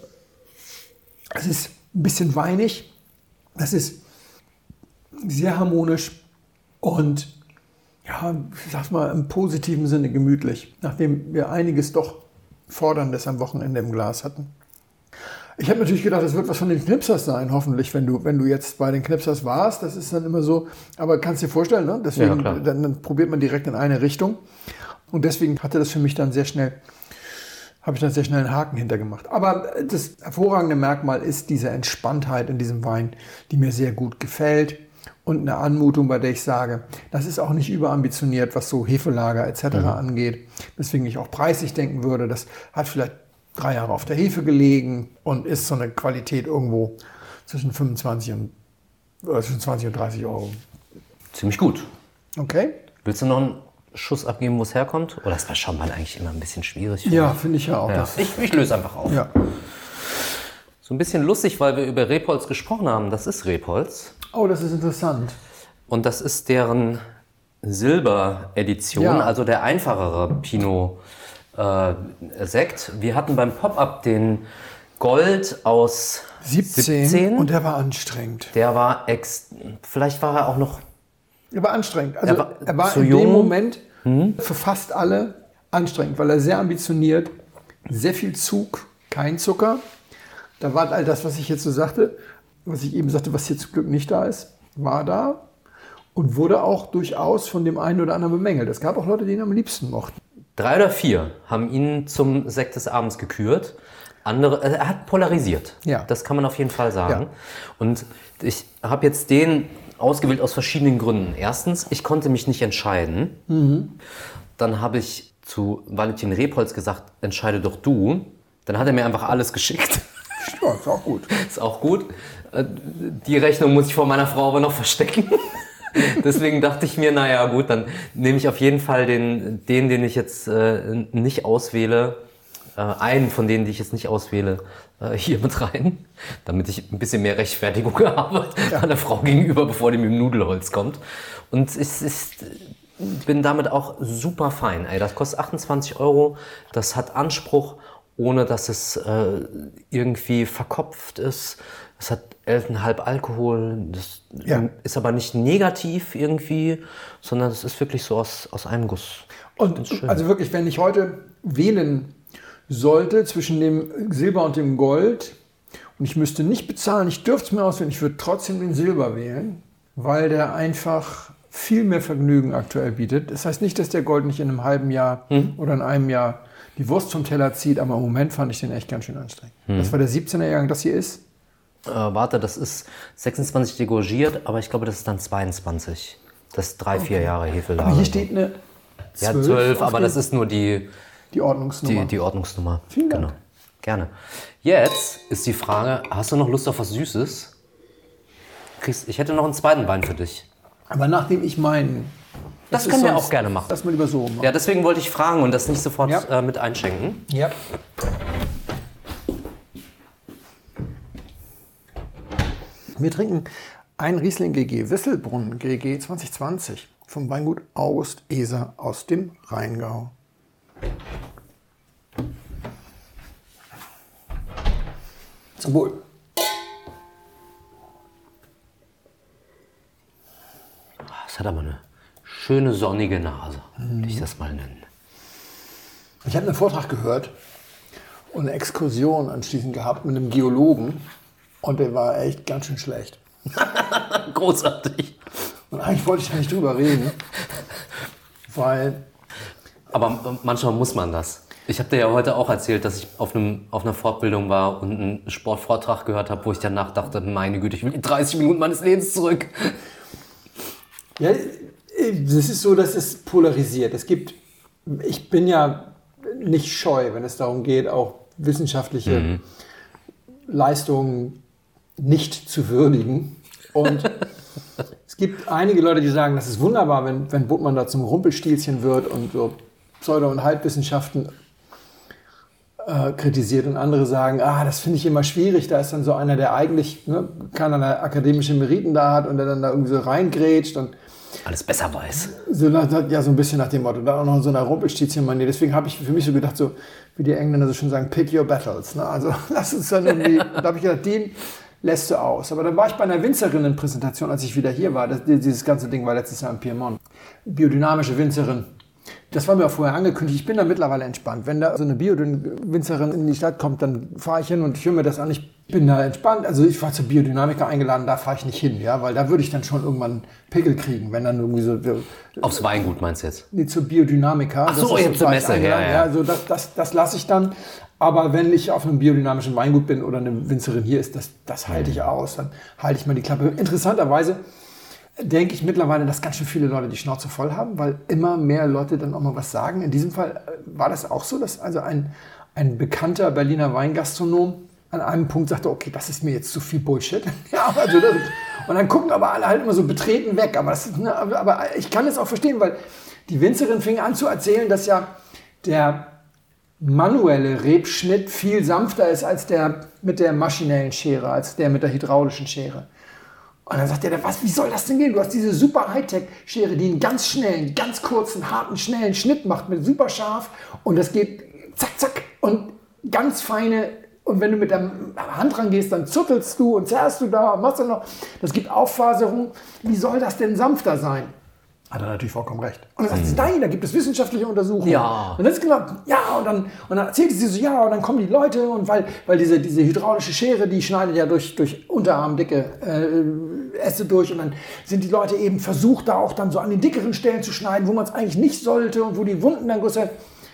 Es ist ein bisschen weinig, es ist sehr harmonisch und ja, ich sag's mal, im positiven Sinne gemütlich, nachdem wir einiges doch Forderndes am Wochenende im Glas hatten. Ich habe natürlich gedacht, das wird was von den Knipsers sein, hoffentlich, wenn du, wenn du jetzt bei den Knipsers warst. Das ist dann immer so, aber kannst dir vorstellen, ne? Deswegen, ja, dann, dann probiert man direkt in eine Richtung. Und deswegen hatte das für mich dann sehr schnell, habe ich dann sehr schnell einen Haken hintergemacht. Aber das hervorragende Merkmal ist diese Entspanntheit in diesem Wein, die mir sehr gut gefällt. Und eine Anmutung, bei der ich sage, das ist auch nicht überambitioniert, was so Hefelager et cetera mhm. angeht. Deswegen ich auch preislich denken würde, das hat vielleicht drei Jahre auf der Hefe gelegen und ist so eine Qualität irgendwo zwischen fünfundzwanzig und, äh, zwischen zwanzig und dreißig Euro. Ziemlich gut. Okay. Willst du noch einen Schuss abgeben, wo es herkommt? Oder ist bei Schaumwein eigentlich immer ein bisschen schwierig? Ja, finde ich ja auch. Ja. Ich, ich löse einfach auf. Ja. So ein bisschen lustig, weil wir über Rebholz gesprochen haben. Das ist Rebholz. Oh, das ist interessant. Und das ist deren Silber-Edition, Ja. also der einfachere Pinot-Sekt. Äh, wir hatten beim Pop-Up den Gold aus siebzehn, siebzehn. Und der war anstrengend. Der war ex... Vielleicht war er auch noch... Er war anstrengend. Also Er war er war zu in jung. dem Moment für fast alle anstrengend, weil er sehr ambitioniert, sehr viel Zug, kein Zucker. Da war all das, was ich jetzt so sagte, was ich eben sagte, was hier zum Glück nicht da ist, war da und wurde auch durchaus von dem einen oder anderen bemängelt. Es gab auch Leute, die ihn am liebsten mochten. Drei oder vier haben ihn zum Sekt des Abends gekürt. Andere, also er hat polarisiert. Ja. Das kann man auf jeden Fall sagen. Ja. Und ich habe jetzt den ausgewählt aus verschiedenen Gründen. Erstens, ich konnte mich nicht entscheiden. Mhm. Dann habe ich zu Valentin Rebholz gesagt, entscheide doch du. Dann hat er mir einfach alles geschickt. Ja, ist auch gut. Ist auch gut. Äh, Die Rechnung muss ich vor meiner Frau aber noch verstecken. Deswegen dachte ich mir, naja gut, dann nehme ich auf jeden Fall den, den, den ich jetzt äh, nicht auswähle, äh, einen von denen, die ich jetzt nicht auswähle, äh, hier mit rein, damit ich ein bisschen mehr Rechtfertigung habe Ja. an der Frau gegenüber, bevor die mit dem Nudelholz kommt. Und es ist, ich bin damit auch super fein. Ey, das kostet achtundzwanzig Euro, das hat Anspruch, ohne dass es äh, irgendwie verkopft ist. Es hat elf Komma fünf Alkohol, das Ja. ist aber nicht negativ irgendwie, sondern es ist wirklich so aus, aus einem Guss. Und also wirklich, wenn ich heute wählen sollte zwischen dem Silber und dem Gold und ich müsste nicht bezahlen, ich dürfte es mir auswählen, ich würde trotzdem den Silber wählen, weil der einfach viel mehr Vergnügen aktuell bietet. Das heißt nicht, dass der Gold nicht in einem halben Jahr Mhm. oder in einem Jahr die Wurst vom Teller zieht, aber im Moment fand ich den echt ganz schön anstrengend. Mhm. Das war der siebzehner Jahrgang, das hier ist. Äh, warte, das ist sechsundzwanzig degorgiert, aber ich glaube, das ist dann zweiundzwanzig. Das ist drei, vier Jahre Hefelager. Aber hier steht eine Ja, zwölf, zwölf, auf aber dem- das ist nur die, die Ordnungsnummer. die, die Ordnungsnummer. Vielen Dank. Genau. Gerne. Jetzt ist die Frage, hast du noch Lust auf was Süßes? Kriegst, ich hätte noch einen zweiten Wein für dich. Aber nachdem ich meinen... Das ist können wir sonst- auch gerne machen. Lass mal lieber so machen. Ja, deswegen wollte ich fragen und das nicht sofort Ja. äh, mit einschenken. Ja. Wir trinken ein Riesling G G, Wisselbrunn G G zwanzig zwanzig vom Weingut August Eser aus dem Rheingau. Zum Wohl. Es hat aber eine schöne sonnige Nase, würde ich das mal nennen. Ich habe einen Vortrag gehört und eine Exkursion anschließend gehabt mit einem Geologen und der war echt ganz schön schlecht. Großartig. Und eigentlich wollte ich da nicht drüber reden, weil Aber manchmal muss man das. Ich habe dir ja heute auch erzählt, dass ich auf, einem, auf einer Fortbildung war und einen Sportvortrag gehört habe, wo ich danach dachte, meine Güte, ich will die dreißig Minuten meines Lebens zurück. ja, es ist so, dass es polarisiert. Es gibt, ich bin ja nicht scheu, wenn es darum geht, auch wissenschaftliche Mhm. Leistungen nicht zu würdigen. Und es gibt einige Leute, die sagen, das ist wunderbar, wenn, wenn Buttmann da zum Rumpelstilzchen wird und so Pseudo- und Halbwissenschaften äh, kritisiert. Und andere sagen, ah, das finde ich immer schwierig. Da ist dann so einer, der eigentlich ne, keine akademische Meriten da hat und der dann da irgendwie so reingrätscht und Alles besser weiß. so, nach- ja, so ein bisschen nach dem Motto. Dann auch noch so eine Rumpelstilzchen-Manier. Deswegen habe ich für mich so gedacht, so wie die Engländer so schön sagen, pick your battles. Ne? Also lass uns dann irgendwie, da habe ich gedacht, den lässt du aus. Aber dann war ich bei einer Winzerinnenpräsentation, als ich wieder hier war. Das, dieses ganze Ding war letztes Jahr in Piemont. Biodynamische Winzerin. Das war mir auch vorher angekündigt. Ich bin da mittlerweile entspannt. Wenn da so eine Biowinzerin in die Stadt kommt, dann fahre ich hin und ich höre mir das an. Ich bin da entspannt. Also ich war zur Biodynamiker eingeladen, da fahre ich nicht hin, ja, weil da würde ich dann schon irgendwann Pickel kriegen, wenn dann irgendwie so... Aufs Weingut meinst du jetzt? Nee, zur Biodynamiker. Ach so, Das ist jetzt zur war ich Messe, eingeladen. ja, ja. Also das, das, das lasse ich dann. Aber wenn ich auf einem biodynamischen Weingut bin oder eine Winzerin hier ist, das, das halte ich aus. Dann halte ich mal die Klappe. Interessanterweise denke ich mittlerweile, dass ganz schön viele Leute die Schnauze voll haben, weil immer mehr Leute dann auch mal was sagen. In diesem Fall äh, war das auch so, dass also ein, ein bekannter Berliner Weingastronom an einem Punkt sagte, okay, das ist mir jetzt zu viel Bullshit. Ja, also das, und dann gucken aber alle halt immer so betreten weg. Aber, das ist, ne, aber, aber ich kann das auch verstehen, weil die Winzerin fing an zu erzählen, dass ja der manuelle Rebschnitt viel sanfter ist als der mit der maschinellen Schere, als der mit der hydraulischen Schere. Und dann sagt er, was, wie soll das denn gehen? Du hast diese super Hightech-Schere, die einen ganz schnellen, ganz kurzen, harten, schnellen Schnitt macht, mit super scharf. Und das geht zack, zack und ganz feine. Und wenn du mit der Hand rangehst, dann zuttelst du und zerrst du da und machst dann noch. Das gibt Auffaserung. Wie soll das denn sanfter sein? Hat er natürlich vollkommen recht. Und dann sagt sie, nein, da gibt es wissenschaftliche Untersuchungen. Ja. Und dann ist genau, ja, und dann, und dann erzählt sie so, ja, und dann kommen die Leute, und weil, weil diese, diese hydraulische Schere, die schneidet ja durch, durch unterarmdicke äh, Äste durch, und dann sind die Leute eben versucht, da auch dann so an den dickeren Stellen zu schneiden, wo man es eigentlich nicht sollte und wo die Wunden dann größer.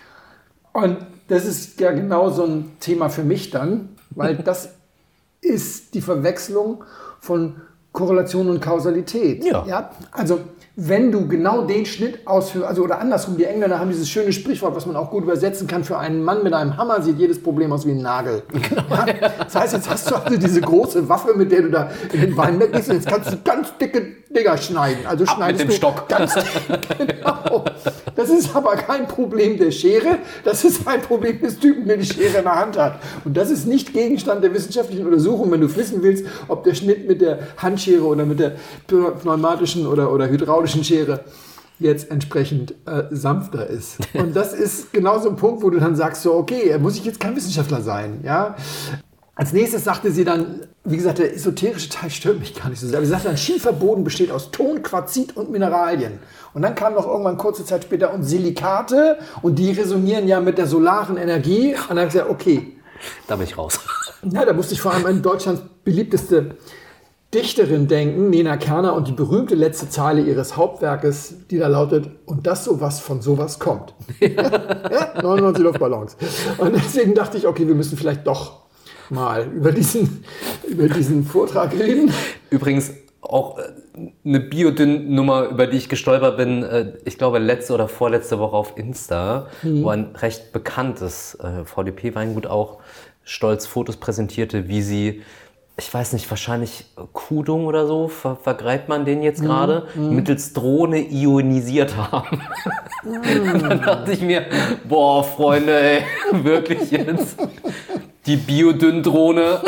Und das ist ja genau so ein Thema für mich dann, weil das ist die Verwechslung von Korrelation und Kausalität. Ja. Ja, also wenn du genau den Schnitt ausführst, also oder andersrum, die Engländer haben dieses schöne Sprichwort, was man auch gut übersetzen kann, für einen Mann mit einem Hammer sieht jedes Problem aus wie ein Nagel. Ja? Das heißt, jetzt hast du also diese große Waffe, mit der du da in den Wein weggehst, und jetzt kannst du ganz dicke Dinger schneiden. Also Ab schneidest mit dem du Stock. Ganz genau. Das ist aber kein Problem der Schere, das ist ein Problem des Typen, der die Schere in der Hand hat. Und das ist nicht Gegenstand der wissenschaftlichen Untersuchung, wenn du wissen willst, ob der Schnitt mit der Handschere oder mit der pneumatischen oder, oder hydraulischen Schere jetzt entsprechend äh, sanfter ist. Und das ist genau so ein Punkt, wo du dann sagst, so, okay, muss ich jetzt kein Wissenschaftler sein, ja? Als nächstes sagte sie dann, wie gesagt, der esoterische Teil stört mich gar nicht so sehr, aber sie sagte dann, Schieferboden besteht aus Ton, Quarzit und Mineralien. Und dann kam noch irgendwann kurze Zeit später und Silikate, und die resonieren ja mit der solaren Energie. Und dann habe ich gesagt, okay. Da bin ich raus. Ja, da musste ich vor allem an Deutschlands beliebteste Dichterin denken, Nena Kerner, und die berühmte letzte Zeile ihres Hauptwerkes, die da lautet, und dass sowas von sowas kommt. Ja, neunundneunzig Luftballons. Und deswegen dachte ich, okay, wir müssen vielleicht doch mal über diesen, über diesen Vortrag reden. Übrigens auch eine Biodünn-Nummer, über die ich gestolpert bin, ich glaube letzte oder vorletzte Woche auf Insta, mhm. wo ein recht bekanntes V D P-Weingut auch stolz Fotos präsentierte, wie sie, ich weiß nicht, wahrscheinlich Kudung oder so, ver vergreift man den jetzt gerade, mhm. mittels Drohne ionisiert haben. Mhm. Dann dachte ich mir, boah, Freunde, ey, wirklich jetzt? Die Biodünn-Drohne?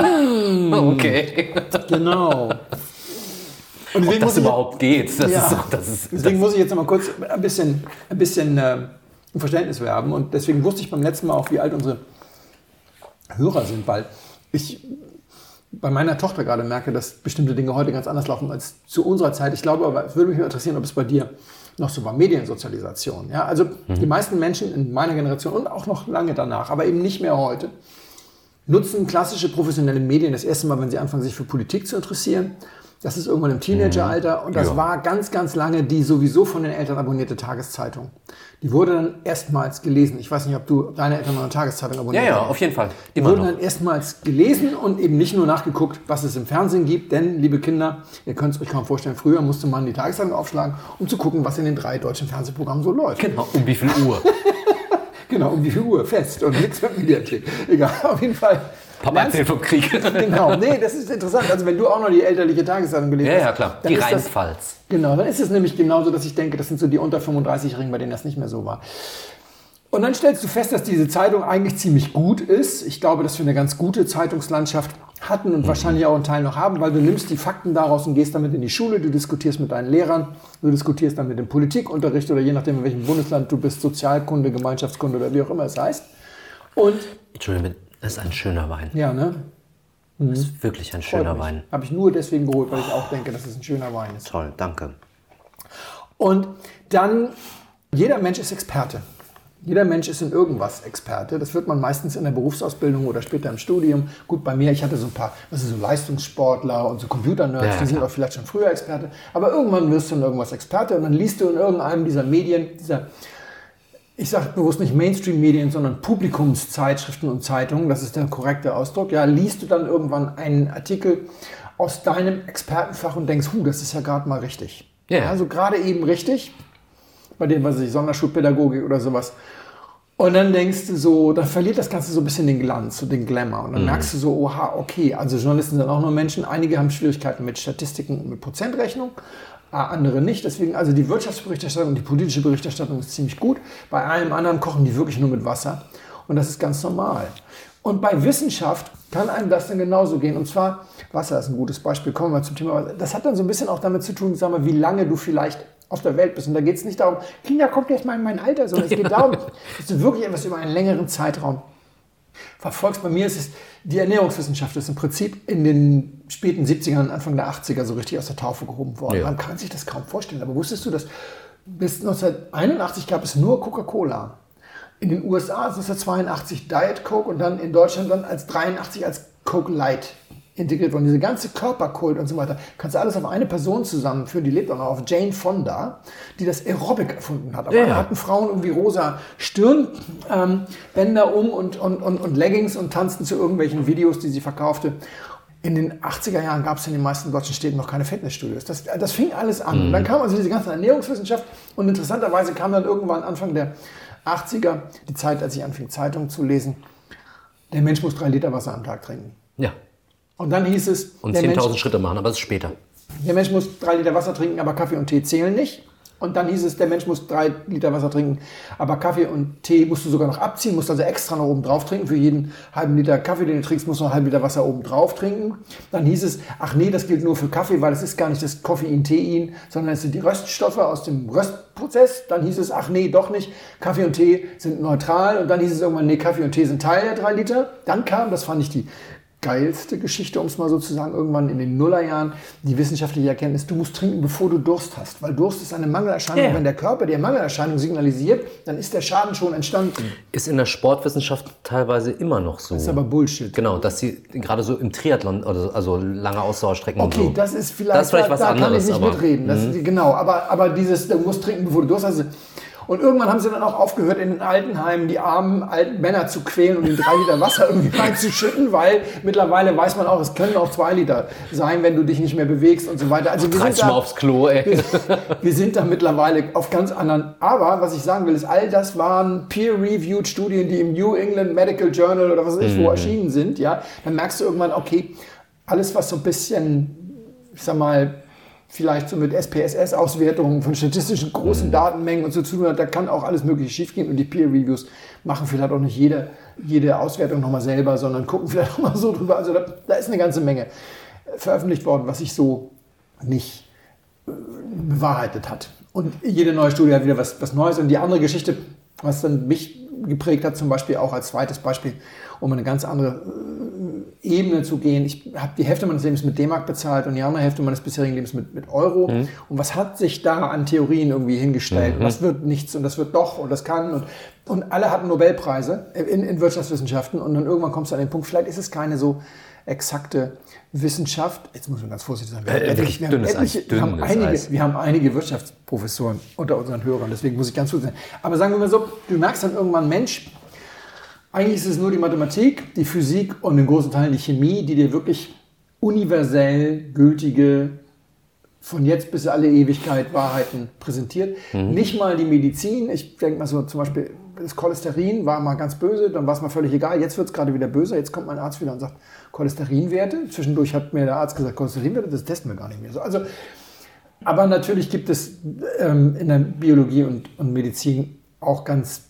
Okay. Genau. Und ob das überhaupt geht, das ja, ist doch, das ist, deswegen das muss ich jetzt noch mal kurz ein bisschen, ein bisschen äh, ein Verständnis werben. Und deswegen wusste ich beim letzten Mal auch, wie alt unsere Hörer sind, weil ich bei meiner Tochter gerade merke, dass bestimmte Dinge heute ganz anders laufen als zu unserer Zeit. Ich glaube aber, es würde mich interessieren, ob es bei dir noch so war, Mediensozialisation. Ja? Also mhm. die meisten Menschen in meiner Generation und auch noch lange danach, aber eben nicht mehr heute, nutzen klassische professionelle Medien das erste Mal, wenn sie anfangen, sich für Politik zu interessieren. Das ist irgendwann im Teenageralter, und das ja. war ganz, ganz lange die sowieso von den Eltern abonnierte Tageszeitung. Die wurde dann erstmals gelesen. Ich weiß nicht, ob du deine Eltern noch eine Tageszeitung abonniert hast. Ja, ja, auf jeden Fall. Die Immer wurde noch. dann erstmals gelesen und eben nicht nur nachgeguckt, was es im Fernsehen gibt. Denn, liebe Kinder, ihr könnt es euch kaum vorstellen, früher musste man die Tageszeitung aufschlagen, um zu gucken, was in den drei deutschen Fernsehprogrammen so läuft. Genau, um wie viel Uhr. Genau, um wie viel Uhr, fest und nichts mit Mediathek. Egal, auf jeden Fall. Papa erzählt vom Krieg. Genau, nee, das ist interessant. Also wenn du auch noch die elterliche Tageszeitung gelesen hast. Ja, ja, klar. Die Rheinpfalz. Genau, dann ist es nämlich genauso, dass ich denke, das sind so die unter fünfunddreißigjährigen, bei denen das nicht mehr so war. Und dann stellst du fest, dass diese Zeitung eigentlich ziemlich gut ist. Ich glaube, dass wir eine ganz gute Zeitungslandschaft hatten und mhm. wahrscheinlich auch einen Teil noch haben, weil du nimmst die Fakten daraus und gehst damit in die Schule, du diskutierst mit deinen Lehrern, du diskutierst dann mit dem Politikunterricht oder je nachdem, in welchem Bundesland du bist, Sozialkunde, Gemeinschaftskunde oder wie auch immer es heißt. Und Entschuldigung, das ist ein schöner Wein. Ja, ne? Mhm. Das ist wirklich ein schöner Wein. Habe ich nur deswegen geholt, weil ich auch denke, dass es ein schöner Wein ist. Toll, danke. Und dann, jeder Mensch ist Experte. Jeder Mensch ist in irgendwas Experte. Das wird man meistens in der Berufsausbildung oder später im Studium. Gut, bei mir, ich hatte so ein paar, was ist so Leistungssportler und so Computernerds, ja, die sind auch vielleicht schon früher Experte. Aber irgendwann wirst du in irgendwas Experte und dann liest du in irgendeinem dieser Medien, dieser, ich sage bewusst nicht Mainstream-Medien, sondern Publikumszeitschriften und Zeitungen, das ist der korrekte Ausdruck, ja, liest du dann irgendwann einen Artikel aus deinem Expertenfach und denkst, huh, das ist ja gerade mal richtig. Ja. Also gerade eben richtig, bei dem, was ich, Sonderschulpädagogik oder sowas. Und dann denkst du so, dann verliert das Ganze so ein bisschen den Glanz und den Glamour. Und dann mhm. merkst du so, oha, okay, also Journalisten sind auch nur Menschen. Einige haben Schwierigkeiten mit Statistiken und mit Prozentrechnung, andere nicht. Deswegen, also die Wirtschaftsberichterstattung und die politische Berichterstattung ist ziemlich gut. Bei allem anderen kochen die wirklich nur mit Wasser. Und das ist ganz normal. Und bei Wissenschaft kann einem das dann genauso gehen. Und zwar, Wasser ist ein gutes Beispiel, kommen wir mal zum Thema. Das hat dann so ein bisschen auch damit zu tun, sagen wir, wie lange du vielleicht auf der Welt bist. Und da geht es nicht darum, Kinder, kommt jetzt mal in mein Alter, sondern es geht darum, dass du wirklich etwas über einen längeren Zeitraum verfolgst. Bei mir ist es, die Ernährungswissenschaft ist im Prinzip in den späten siebzigern, Anfang der achtziger so richtig aus der Taufe gehoben worden. Ja. Man kann sich das kaum vorstellen. Aber wusstest du, dass bis neunzehnhunderteinundachtzig gab es nur Coca-Cola? In den U S A ist neunzehnhundertzweiundachtzig Diet Coke und dann in Deutschland dann als dreiundachtzig als Coke Light integriert worden. Diese ganze Körperkult und so weiter, kannst du alles auf eine Person zusammenführen, die lebt auch noch, auf Jane Fonda, die das Aerobic erfunden hat. Aber ja. Da hatten Frauen irgendwie rosa Stirnbänder ähm, um und, und, und, und Leggings und tanzten zu irgendwelchen Videos, die sie verkaufte. In den achtziger Jahren gab es in den meisten deutschen Städten noch keine Fitnessstudios. Das, das fing alles an. Mhm. Und dann kam also diese ganze Ernährungswissenschaft und interessanterweise kam dann irgendwann Anfang der achtziger die Zeit, als ich anfing, Zeitungen zu lesen, der Mensch muss drei Liter Wasser am Tag trinken. Ja. Und dann hieß es... Und zehntausend Schritte machen, aber das ist später. Der Mensch muss drei Liter Wasser trinken, aber Kaffee und Tee zählen nicht. Und dann hieß es, der Mensch muss drei Liter Wasser trinken, aber Kaffee und Tee musst du sogar noch abziehen, musst also extra noch oben drauf trinken. Für jeden halben Liter Kaffee, den du trinkst, musst du noch einen halben Liter Wasser oben drauf trinken. Dann hieß es, ach nee, das gilt nur für Kaffee, weil es ist gar nicht das Koffein-Tein, sondern es sind die Röststoffe aus dem Röstprozess. Dann hieß es, ach nee, doch nicht, Kaffee und Tee sind neutral. Und dann hieß es irgendwann, nee, Kaffee und Tee sind Teil der drei Liter. Dann kam, das fand ich die geilste Geschichte, um es mal so zu sagen, irgendwann in den Nullerjahren, die wissenschaftliche Erkenntnis, du musst trinken, bevor du Durst hast. Weil Durst ist eine Mangelerscheinung. Ja. Wenn der Körper dir Mangelerscheinung signalisiert, dann ist der Schaden schon entstanden. Ist in der Sportwissenschaft teilweise immer noch so. Das ist aber Bullshit. Genau, dass sie gerade so im Triathlon, also, also lange Ausdauerstrecken okay, und so. das ist vielleicht, das ist vielleicht da, was da anderes. kann ich nicht aber, mitreden. Das, mh. Genau, aber, aber dieses, du musst trinken, bevor du Durst hast. Und irgendwann haben sie dann auch aufgehört, in den Altenheimen die armen alten Männer zu quälen und ihnen drei Liter Wasser irgendwie reinzuschütten, weil mittlerweile weiß man auch, es können auch zwei Liter sein, wenn du dich nicht mehr bewegst und so weiter. Also wir sind, da, mal aufs Klo, ey. Wir, wir sind da mittlerweile auf ganz anderen. Aber was ich sagen will, ist, all das waren peer-reviewed Studien, die im New England Medical Journal oder was weiß ich wo mhm. erschienen sind. Ja, dann merkst du irgendwann, okay, alles was so ein bisschen, ich sag mal, vielleicht so mit S P S S-Auswertungen von statistischen großen mhm. Datenmengen und so zu tun hat, da kann auch alles Mögliche schiefgehen. Und die Peer-Reviews machen vielleicht auch nicht jede, jede Auswertung nochmal selber, sondern gucken vielleicht auch mal so drüber. Also da, da ist eine ganze Menge veröffentlicht worden, was sich so nicht äh, bewahrheitet hat. Und jede neue Studie hat wieder was, was Neues. Und die andere Geschichte, was dann mich geprägt hat, zum Beispiel auch als zweites Beispiel, um eine ganz andere äh, Ebene zu gehen. Ich habe die Hälfte meines Lebens mit D-Mark bezahlt und die andere Hälfte meines bisherigen Lebens mit, mit Euro. Mhm. Und was hat sich da an Theorien irgendwie hingestellt? Mhm. Was wird nichts und das wird doch und das kann. Und, und alle hatten Nobelpreise in, in Wirtschaftswissenschaften. Und dann irgendwann kommst du an den Punkt, vielleicht ist es keine so exakte Wissenschaft. Jetzt muss man ganz vorsichtig sein. Wir, äh, etliche, wir, haben, etliche, wir, haben, einige, wir haben einige Wirtschaftsprofessoren unter unseren Hörern. Deswegen muss ich ganz vorsichtig sein. Aber sagen wir mal so, du merkst dann irgendwann, Mensch, eigentlich ist es nur die Mathematik, die Physik und in großen Teilen die Chemie, die dir wirklich universell gültige, von jetzt bis alle Ewigkeit Wahrheiten präsentiert. Mhm. Nicht mal die Medizin. Ich denke mal so zum Beispiel, das Cholesterin war mal ganz böse, dann war es mal völlig egal. Jetzt wird es gerade wieder böse. Jetzt kommt mein Arzt wieder und sagt Cholesterinwerte. Zwischendurch hat mir der Arzt gesagt, Cholesterinwerte, das testen wir gar nicht mehr. So, also, aber natürlich gibt es ähm, in der Biologie und, und Medizin auch ganz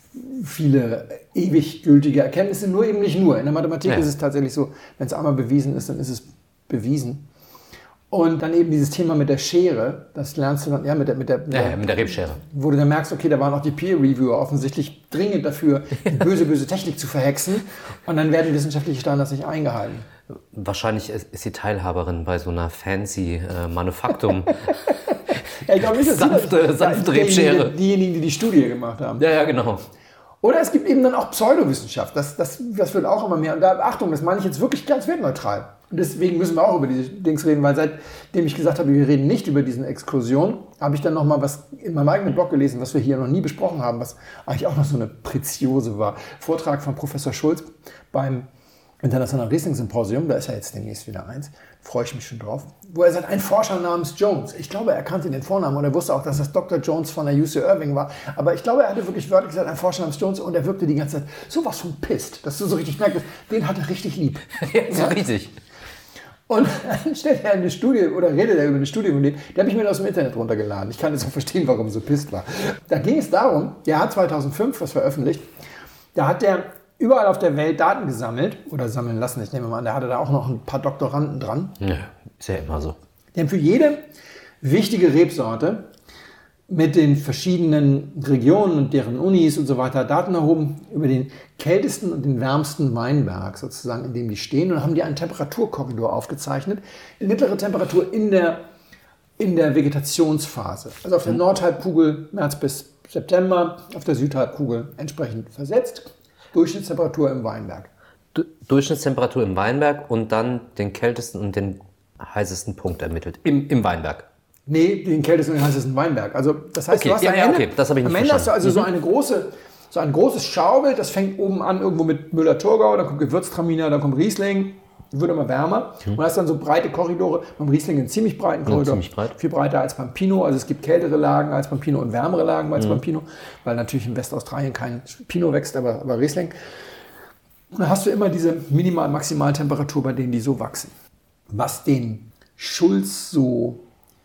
viele ewig gültige Erkenntnisse, nur eben nicht nur. In der Mathematik ja. ist es tatsächlich so, wenn es einmal bewiesen ist, dann ist es bewiesen. Und dann eben dieses Thema mit der Schere, das lernst du dann, ja, mit der, mit der, mit ja, der, mit der Rebschere. Wo du dann merkst, okay, da waren auch die Peer-Reviewer offensichtlich dringend dafür, die böse, böse Technik zu verhexen. Und dann werden wissenschaftliche Standards nicht eingehalten. Wahrscheinlich ist sie Teilhaberin bei so einer fancy äh, Manufaktum. Ja, ich glaube nicht, dass sanfte, das, sanfte Rebschere. Die, diejenigen, die die Studie gemacht haben. Ja, ja, genau. Oder es gibt eben dann auch Pseudowissenschaft. Das, das, das wird auch immer mehr. Und da, Achtung, das meine ich jetzt wirklich ganz wertneutral. Und deswegen müssen wir auch über diese Dings reden, weil seitdem ich gesagt habe, wir reden nicht über diesen Exkursion, habe ich dann nochmal was in meinem eigenen Blog gelesen, was wir hier noch nie besprochen haben, was eigentlich auch noch so eine Preziose war. Vortrag von Professor Schulz beim Internationalen Riesling-Symposium, da ist ja jetzt demnächst wieder eins, freue ich mich schon drauf, wo er sagt, ein Forscher namens Jones, ich glaube, er kannte den Vornamen und er wusste auch, dass das Doktor Jones von der U C Irving war, aber ich glaube, er hatte wirklich wörtlich gesagt, ein Forscher namens Jones und er wirkte die ganze Zeit sowas von pisst, dass du so richtig merkst, den hat er richtig lieb. Ja, so ja. richtig. Und dann stellt er eine Studie, oder redet er über eine Studie, die habe ich mir aus dem Internet runtergeladen. Ich kann jetzt auch verstehen, warum er so pisst war. Da ging es darum, er hat zweitausendfünf was veröffentlicht, Da hat der überall auf der Welt Daten gesammelt oder sammeln lassen. Ich nehme mal an, der hatte da auch noch ein paar Doktoranden dran. Ja, ist ja immer so. Die haben für jede wichtige Rebsorte mit den verschiedenen Regionen und deren Unis und so weiter Daten erhoben über den kältesten und den wärmsten Weinberg sozusagen, in dem die stehen, und haben die einen Temperaturkorridor aufgezeichnet. Mittlere Temperatur in der, in der Vegetationsphase. Also auf der Nordhalbkugel März bis September, auf der Südhalbkugel entsprechend versetzt. Durchschnittstemperatur im Weinberg. Du- Durchschnittstemperatur im Weinberg und dann den kältesten und den heißesten Punkt ermittelt. Im, im Weinberg. Nee, den kältesten und den heißesten Weinberg. Also das heißt, Okay, du hast ja, am ja, Ende, okay, das habe ich nicht am Ende hast du also verstanden. so eine große, so ein großes Schaubild, das fängt oben an irgendwo mit Müller-Thurgau, dann kommt Gewürztraminer, dann kommt Riesling, wird immer wärmer. Und hast dann so breite Korridore, beim Riesling einen ziemlich breiten Korridor, ziemlich breit. viel breiter als beim Pinot. Also es gibt kältere Lagen als beim Pinot und wärmere Lagen als beim Pinot, weil natürlich in Westaustralien kein Pinot wächst, aber, aber Riesling. Und dann hast du immer diese Minimal-Maximaltemperatur, bei denen die so wachsen. Was den Schulz so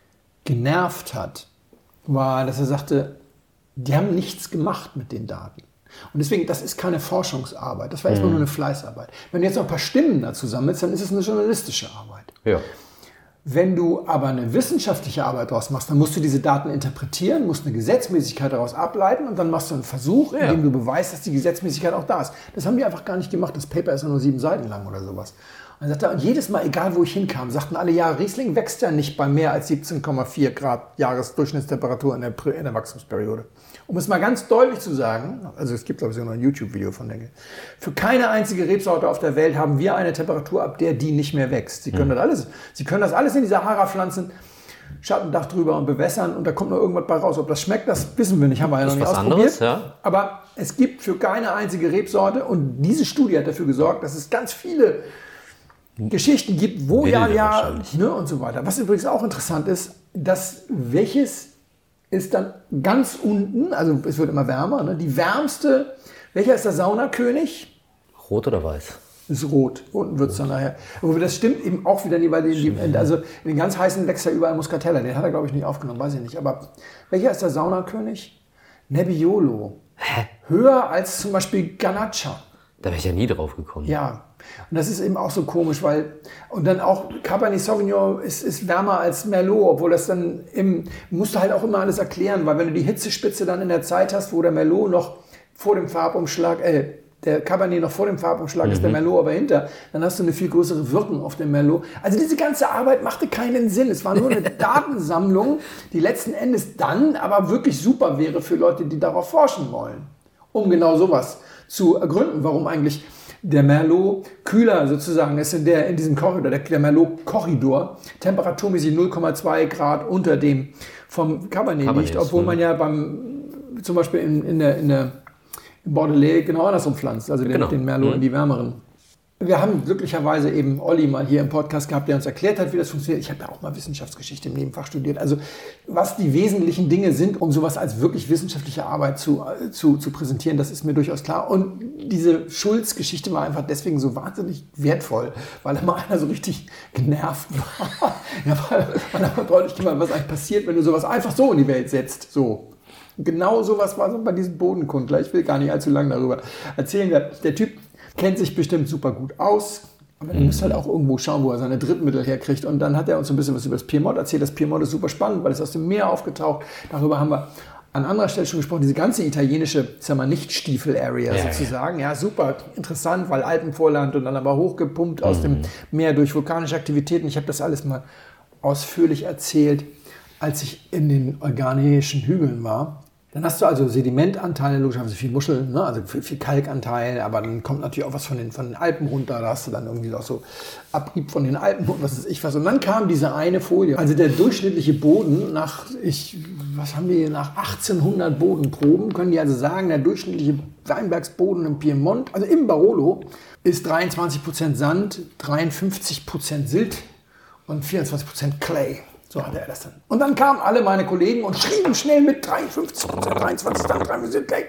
genervt hat, war, dass er sagte, die haben nichts gemacht mit den Daten. Und deswegen, das ist keine Forschungsarbeit, das war erstmal nur eine Fleißarbeit. Wenn du jetzt noch ein paar Stimmen dazu sammelst, dann ist es eine journalistische Arbeit. Ja. Wenn du aber eine wissenschaftliche Arbeit daraus machst, dann musst du diese Daten interpretieren, musst eine Gesetzmäßigkeit daraus ableiten und dann machst du einen Versuch, in Ja. dem du beweist, dass die Gesetzmäßigkeit auch da ist. Das haben die einfach gar nicht gemacht. Das Paper ist ja nur sieben Seiten lang oder sowas. Und dann sagt er, und jedes Mal, egal wo ich hinkam, sagten alle, ja, Riesling wächst ja nicht bei mehr als siebzehn Komma vier Grad Jahresdurchschnittstemperatur in der, Prä- in der Wachstumsperiode. Um es mal ganz deutlich zu sagen, also es gibt glaube ich sogar noch ein YouTube-Video von der, für keine einzige Rebsorte auf der Welt haben wir eine Temperatur, ab der die nicht mehr wächst. Sie können, das, alles, sie können das alles in die Sahara pflanzen, Schattendach drüber und bewässern und da kommt noch irgendwas bei raus. Ob das schmeckt, das wissen wir nicht, haben wir ja noch Ist nicht was ausprobiert. anderes, ja. Aber es gibt für keine einzige Rebsorte, und diese Studie hat dafür gesorgt, dass es ganz viele Geschichten gibt, wo Wilde ja, ja, wahrscheinlich. ne, und so weiter. Was übrigens auch interessant ist, dass welches ist dann ganz unten, also es wird immer wärmer, ne, die wärmste, welcher ist der Saunakönig? Rot oder weiß? Ist rot. Unten wird es dann nachher. Aber das stimmt eben auch wieder nicht, weil die, die, also in den ganz heißen wächst ja überall Muscatella. Den hat er, glaube ich, nicht aufgenommen, weiß ich nicht. Aber welcher ist der Saunakönig? Nebbiolo. Hä? Höher als zum Beispiel Garnacha. Da wäre ich ja nie drauf gekommen. Ja, und das ist eben auch so komisch, weil, und dann auch Cabernet Sauvignon ist, ist wärmer als Merlot, obwohl das dann im, musst du halt auch immer alles erklären, weil wenn du die Hitzespitze dann in der Zeit hast, wo der Merlot noch vor dem Farbumschlag, äh, der Cabernet noch vor dem Farbumschlag mhm. ist, der Merlot aber hinter, dann hast du eine viel größere Wirkung auf dem Merlot. Also diese ganze Arbeit machte keinen Sinn. Es war nur eine Datensammlung, die letzten Endes dann aber wirklich super wäre für Leute, die darauf forschen wollen, um genau sowas zu ergründen, warum eigentlich der Merlot kühler sozusagen ist in, der, in diesem Korridor, der, der Merlot-Korridor, temperaturmäßig null Komma zwei Grad unter dem vom Cabernet, Cabernet liegt, obwohl ist, man ja beim, zum Beispiel in, in der, in der in Bordelais genau andersrum pflanzt, also den, Genau. den Merlot Mhm. in die wärmeren. Wir haben glücklicherweise eben Olli mal hier im Podcast gehabt, der uns erklärt hat, wie das funktioniert. Ich habe ja auch mal Wissenschaftsgeschichte im Nebenfach studiert. Also was die wesentlichen Dinge sind, um sowas als wirklich wissenschaftliche Arbeit zu, äh, zu, zu präsentieren, das ist mir durchaus klar. Und diese Schulz-Geschichte war einfach deswegen so wahnsinnig wertvoll, weil da mal einer so richtig genervt war. Ja, weil man hat deutlich gemacht, was eigentlich passiert, wenn du sowas einfach so in die Welt setzt. So. Genau sowas war so bei diesem Bodenkundler. Ich will gar nicht allzu lange darüber erzählen. Der, der Typ kennt sich bestimmt super gut aus, aber er muss halt auch irgendwo schauen, wo er seine Drittmittel herkriegt. Und dann hat er uns so ein bisschen was über das Piemont erzählt. Das Piemont ist super spannend, weil es aus dem Meer aufgetaucht. Darüber haben wir an anderer Stelle schon gesprochen. Diese ganze italienische, sagen wir mal, Nicht-Stiefel-Area Ja, sozusagen. Ja. ja, super interessant, weil Alpenvorland und dann aber hochgepumpt aus dem Meer durch vulkanische Aktivitäten. Ich habe das alles mal ausführlich erzählt, als ich in den Euganischen Hügeln war. Dann hast du also Sedimentanteile, logischerweise viel Muschel, ne? Also viel, viel Kalkanteil, aber dann kommt natürlich auch was von den, von den Alpen runter, da hast du dann irgendwie auch so Abrieb von den Alpen und was weiß ich was. Und dann kam diese eine Folie, also der durchschnittliche Boden nach, ich, was haben wir, nach achtzehnhundert Bodenproben, können die also sagen, der durchschnittliche Weinbergsboden im Piemont, also im Barolo, ist dreiundzwanzig Prozent Sand, dreiundfünfzig Prozent Silt und vierundzwanzig Prozent Clay. So hatte er das dann. Und dann kamen alle meine Kollegen und schrieben schnell mit dreiundfünfzig Prozent, dreiundzwanzig Prozent, dreiundfünfzig Prozent.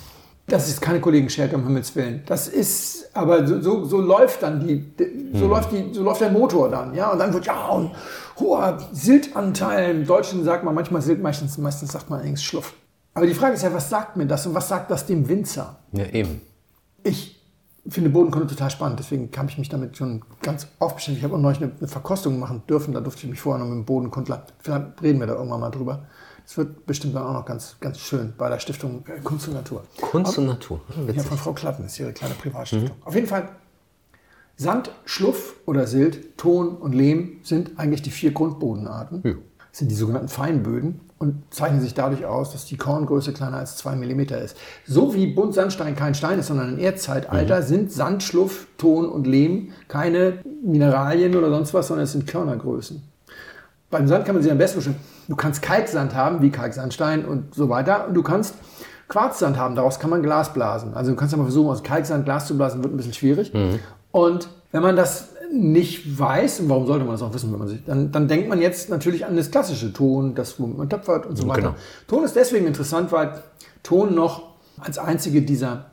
Das ist keine Kollegenschelte, um Himmels Willen. Das ist, aber so, so, so läuft dann die, so, hm. läuft die, so läuft der Motor dann, ja. Und dann wird, ja, und hoher Siltanteil. Im Deutschen sagt man manchmal Silt, meistens, meistens sagt man allerdings Schluff. Aber die Frage ist ja, was sagt mir das und was sagt das dem Winzer? Ja, eben. ich finde Bodenkunde total spannend, deswegen habe ich mich damit schon ganz oft beschäftigt. Ich habe auch neulich eine, eine Verkostung machen dürfen, da durfte ich mich vorher noch mit dem Bodenkundler, vielleicht reden wir da irgendwann mal drüber. Das wird bestimmt dann auch noch ganz, ganz schön bei der Stiftung Kunst und Natur. Kunst und Natur. Ja, ja, von Frau Klatten, das ist ihre kleine Privatstiftung. Mhm. Auf jeden Fall, Sand, Schluff oder Silt, Ton und Lehm sind eigentlich die vier Grundbodenarten. Ja. Das sind die sogenannten Feinböden und zeichnen sich dadurch aus, dass die Korngröße kleiner als zwei Millimeter ist. So wie Buntsandstein kein Stein ist, sondern ein Erdzeitalter, mhm. sind Sand, Schluff, Ton und Lehm keine Mineralien oder sonst was, sondern es sind Körnergrößen. Beim Sand kann man sich am besten bestimmen. Du kannst Kalksand haben, wie Kalksandstein und so weiter. Und du kannst Quarzsand haben, daraus kann man Glas blasen. Also du kannst ja mal versuchen, aus Kalksand Glas zu blasen, wird ein bisschen schwierig. Mhm. Und wenn man das nicht weiß, und warum sollte man das auch wissen, wenn man sich, dann, dann denkt man jetzt natürlich an das klassische Ton, das womit man töpfert und so weiter. Genau. Ton ist deswegen interessant, weil Ton noch als einzige dieser,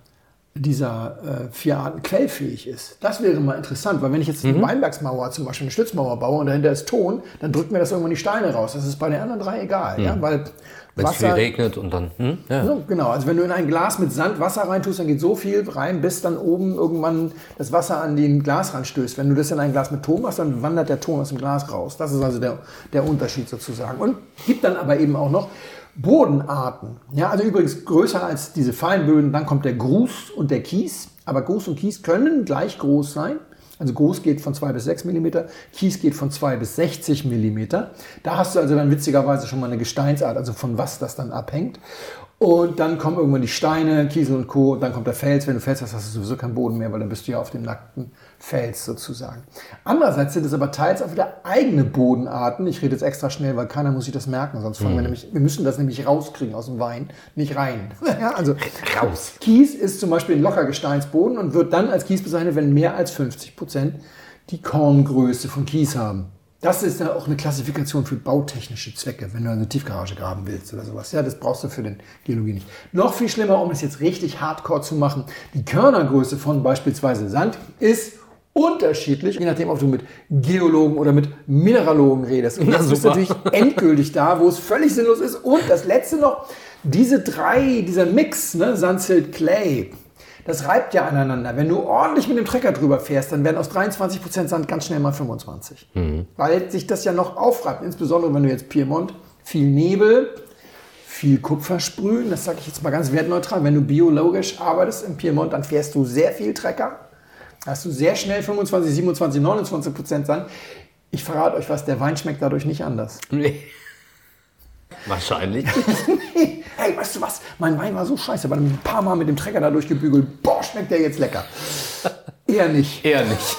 dieser äh, vier Arten quellfähig ist. Das wäre mal interessant, weil wenn ich jetzt eine mhm. Weinbergsmauer, zum Beispiel eine Stützmauer baue und dahinter ist Ton, dann drückt mir das irgendwann die Steine raus. Das ist bei den anderen drei egal, mhm. ja, weil wenn es viel regnet und dann... Hm? Ja. So, genau, also wenn du in ein Glas mit Sand Wasser reintust, dann geht so viel rein, bis dann oben irgendwann das Wasser an den Glasrand stößt. Wenn du das in ein Glas mit Ton machst, dann wandert der Ton aus dem Glas raus. Das ist also der, der Unterschied sozusagen. Und gibt dann aber eben auch noch Bodenarten. Ja, also übrigens größer als diese Feinböden, dann kommt der Grus und der Kies. Aber Grus und Kies können gleich groß sein. Also Grus geht von zwei bis sechs Millimeter, Kies geht von zwei bis sechzig Millimeter. Da hast du also dann witzigerweise schon mal eine Gesteinsart, also von was das dann abhängt. Und dann kommen irgendwann die Steine, Kiesel und Co. Und dann kommt der Fels. Wenn du Fels hast, hast du sowieso keinen Boden mehr, weil dann bist du ja auf dem nackten Fels sozusagen. Andererseits sind es aber teils auch wieder eigene Bodenarten. Ich rede jetzt extra schnell, weil keiner muss sich das merken. Sonst fangen mhm. wir nämlich, wir müssen das nämlich rauskriegen aus dem Wein, nicht rein. Ja, also raus. Kies ist zum Beispiel ein Lockergesteinsboden und wird dann als Kies bezeichnet, wenn mehr als fünfzig Prozent die Korngröße von Kies haben. Das ist ja auch eine Klassifikation für bautechnische Zwecke, wenn du eine Tiefgarage graben willst oder sowas. Ja, das brauchst du für den Geologie nicht. Noch viel schlimmer, um es jetzt richtig hardcore zu machen, die Körnergröße von beispielsweise Sand ist unterschiedlich, je nachdem, ob du mit Geologen oder mit Mineralogen redest. Und das ist natürlich endgültig da, wo es völlig sinnlos ist. Und das letzte noch, diese drei, dieser Mix, ne, Sand, Silt, Clay, das reibt ja aneinander. Wenn du ordentlich mit dem Trecker drüber fährst, dann werden aus dreiundzwanzig Prozent Sand ganz schnell mal fünfundzwanzig. Mhm. Weil sich das ja noch aufreibt. Insbesondere wenn du jetzt Piemont, viel Nebel, viel Kupfer sprühen. Das sage ich jetzt mal ganz wertneutral. Wenn du biologisch arbeitest im Piemont, dann fährst du sehr viel Trecker. Hast du sehr schnell fünfundzwanzig, siebenundzwanzig, neunundzwanzig Prozent Sand. Ich verrate euch was, der Wein schmeckt dadurch nicht anders. Nee. Wahrscheinlich. Hey, weißt du was? Mein Wein war so scheiße, weil ich ein paar Mal mit dem Trecker da durchgebügelt. Boah, schmeckt der jetzt lecker. Eher nicht. Eher nicht.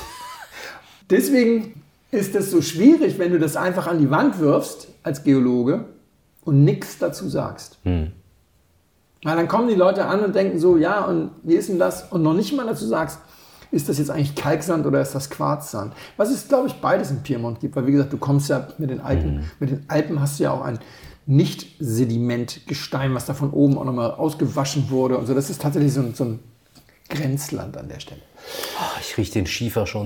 Deswegen ist es so schwierig, wenn du das einfach an die Wand wirfst als Geologe und nichts dazu sagst. Hm. Weil dann kommen die Leute an und denken so, ja, und wie ist denn das? Und noch nicht mal dazu sagst, ist das jetzt eigentlich Kalksand oder ist das Quarzsand? Was es, glaube ich, beides im Piemont gibt. Weil, wie gesagt, du kommst ja mit den Alpen, mhm. mit den Alpen hast du ja auch ein Nicht-Sedimentgestein, was da von oben auch nochmal ausgewaschen wurde. Und so. Das ist tatsächlich so ein, so ein Grenzland an der Stelle. Oh, ich rieche den Schiefer schon.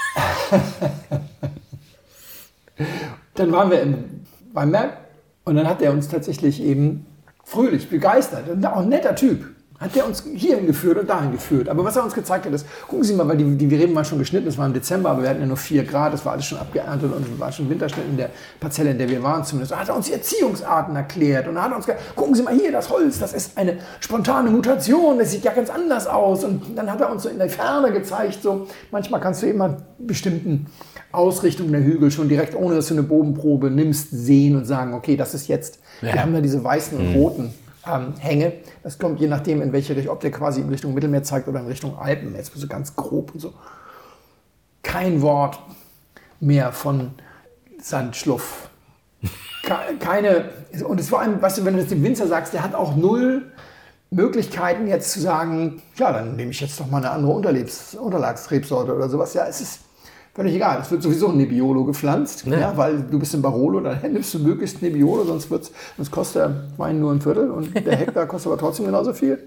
Dann waren wir im Weinberg und dann hat er uns tatsächlich eben fröhlich, begeistert, und auch ein netter Typ. Hat der uns hierhin geführt und dahin geführt. Aber was er uns gezeigt hat, ist, gucken Sie mal, weil die, die Reben waren schon geschnitten, es war im Dezember, aber wir hatten ja nur vier Grad, das war alles schon abgeerntet und es war schon Winterschnitt in der Parzelle, in der wir waren zumindest. Da hat er uns die Erziehungsarten erklärt und da hat er uns gesagt, gucken Sie mal hier, das Holz, das ist eine spontane Mutation, das sieht ja ganz anders aus. Und dann hat er uns so in der Ferne gezeigt, so manchmal kannst du eben an bestimmten Ausrichtungen der Hügel schon direkt, ohne dass du eine Bodenprobe nimmst, sehen und sagen, okay, das ist jetzt, ja. Wir haben da diese weißen und roten Ähm, Hänge. Das kommt je nachdem, in welche Richtung, ob der quasi in Richtung Mittelmeer zeigt oder in Richtung Alpen. Jetzt so ganz grob und so. Kein Wort mehr von Sandschluff. Keine, und es vor allem, weißt du, wenn du das dem Winzer sagst, der hat auch null Möglichkeiten jetzt zu sagen, ja, dann nehme ich jetzt doch mal eine andere Unterlebs- Unterlagsrebsorte oder sowas. Ja, es ist völlig egal. Es wird sowieso ein Nebbiolo gepflanzt, ja. Ja, weil du bist in Barolo, dann nimmst du möglichst Nebbiolo, sonst, wird's, sonst kostet der Wein nur ein Viertel und der Hektar kostet aber trotzdem genauso viel.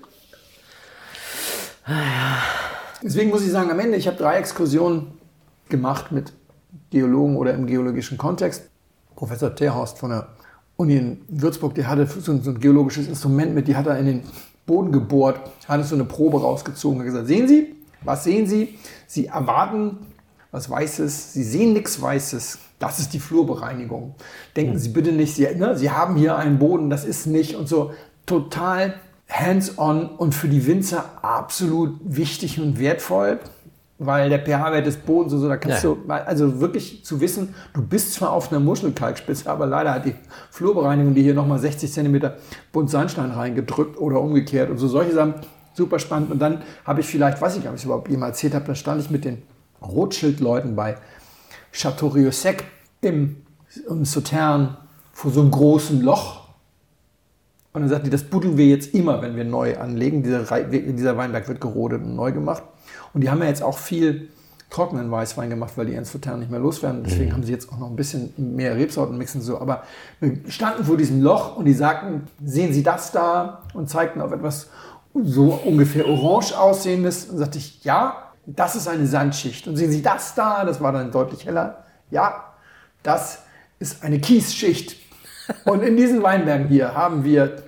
Deswegen muss ich sagen, am Ende, ich habe drei Exkursionen gemacht mit Geologen oder im geologischen Kontext. Professor Terhorst von der Uni in Würzburg, der hatte so ein, so ein geologisches Instrument mit, die hat er in den Boden gebohrt, hat uns so eine Probe rausgezogen und gesagt, sehen Sie, was sehen Sie? Sie erwarten was Weißes, Sie sehen nichts Weißes. Das ist die Flurbereinigung. Denken hm. Sie bitte nicht, Sie, ne, Sie haben hier einen Boden, das ist nicht und so. Total hands-on und für die Winzer absolut wichtig und wertvoll, weil der pH-Wert des Bodens und so, da kannst ja. du, also wirklich zu wissen, du bist zwar auf einer Muschelkalkspitze, aber leider hat die Flurbereinigung, die hier nochmal sechzig Zentimeter Buntsandstein reingedrückt oder umgekehrt und so solche Sachen, super spannend. Und dann habe ich vielleicht, weiß ich gar nicht, ob ich es überhaupt jemals erzählt habe, da stand ich mit den Rothschild-Leuten bei Château-Rieussec im, im Sautern vor so einem großen Loch. Und dann sagten die, das buddeln wir jetzt immer, wenn wir neu anlegen. Dieser, dieser Weinberg wird gerodet und neu gemacht. Und die haben ja jetzt auch viel trockenen Weißwein gemacht, weil die ihren Sautern nicht mehr loswerden. Deswegen mhm. haben sie jetzt auch noch ein bisschen mehr Rebsorten mixen so. Aber wir standen vor diesem Loch und die sagten, sehen Sie das da? Und zeigten auf etwas so ungefähr orange aussehendes. Und sagte ich, ja, das ist eine Sandschicht. Und sehen Sie das da? Das war dann deutlich heller. Ja, das ist eine Kiesschicht. Und in diesen Weinbergen hier haben wir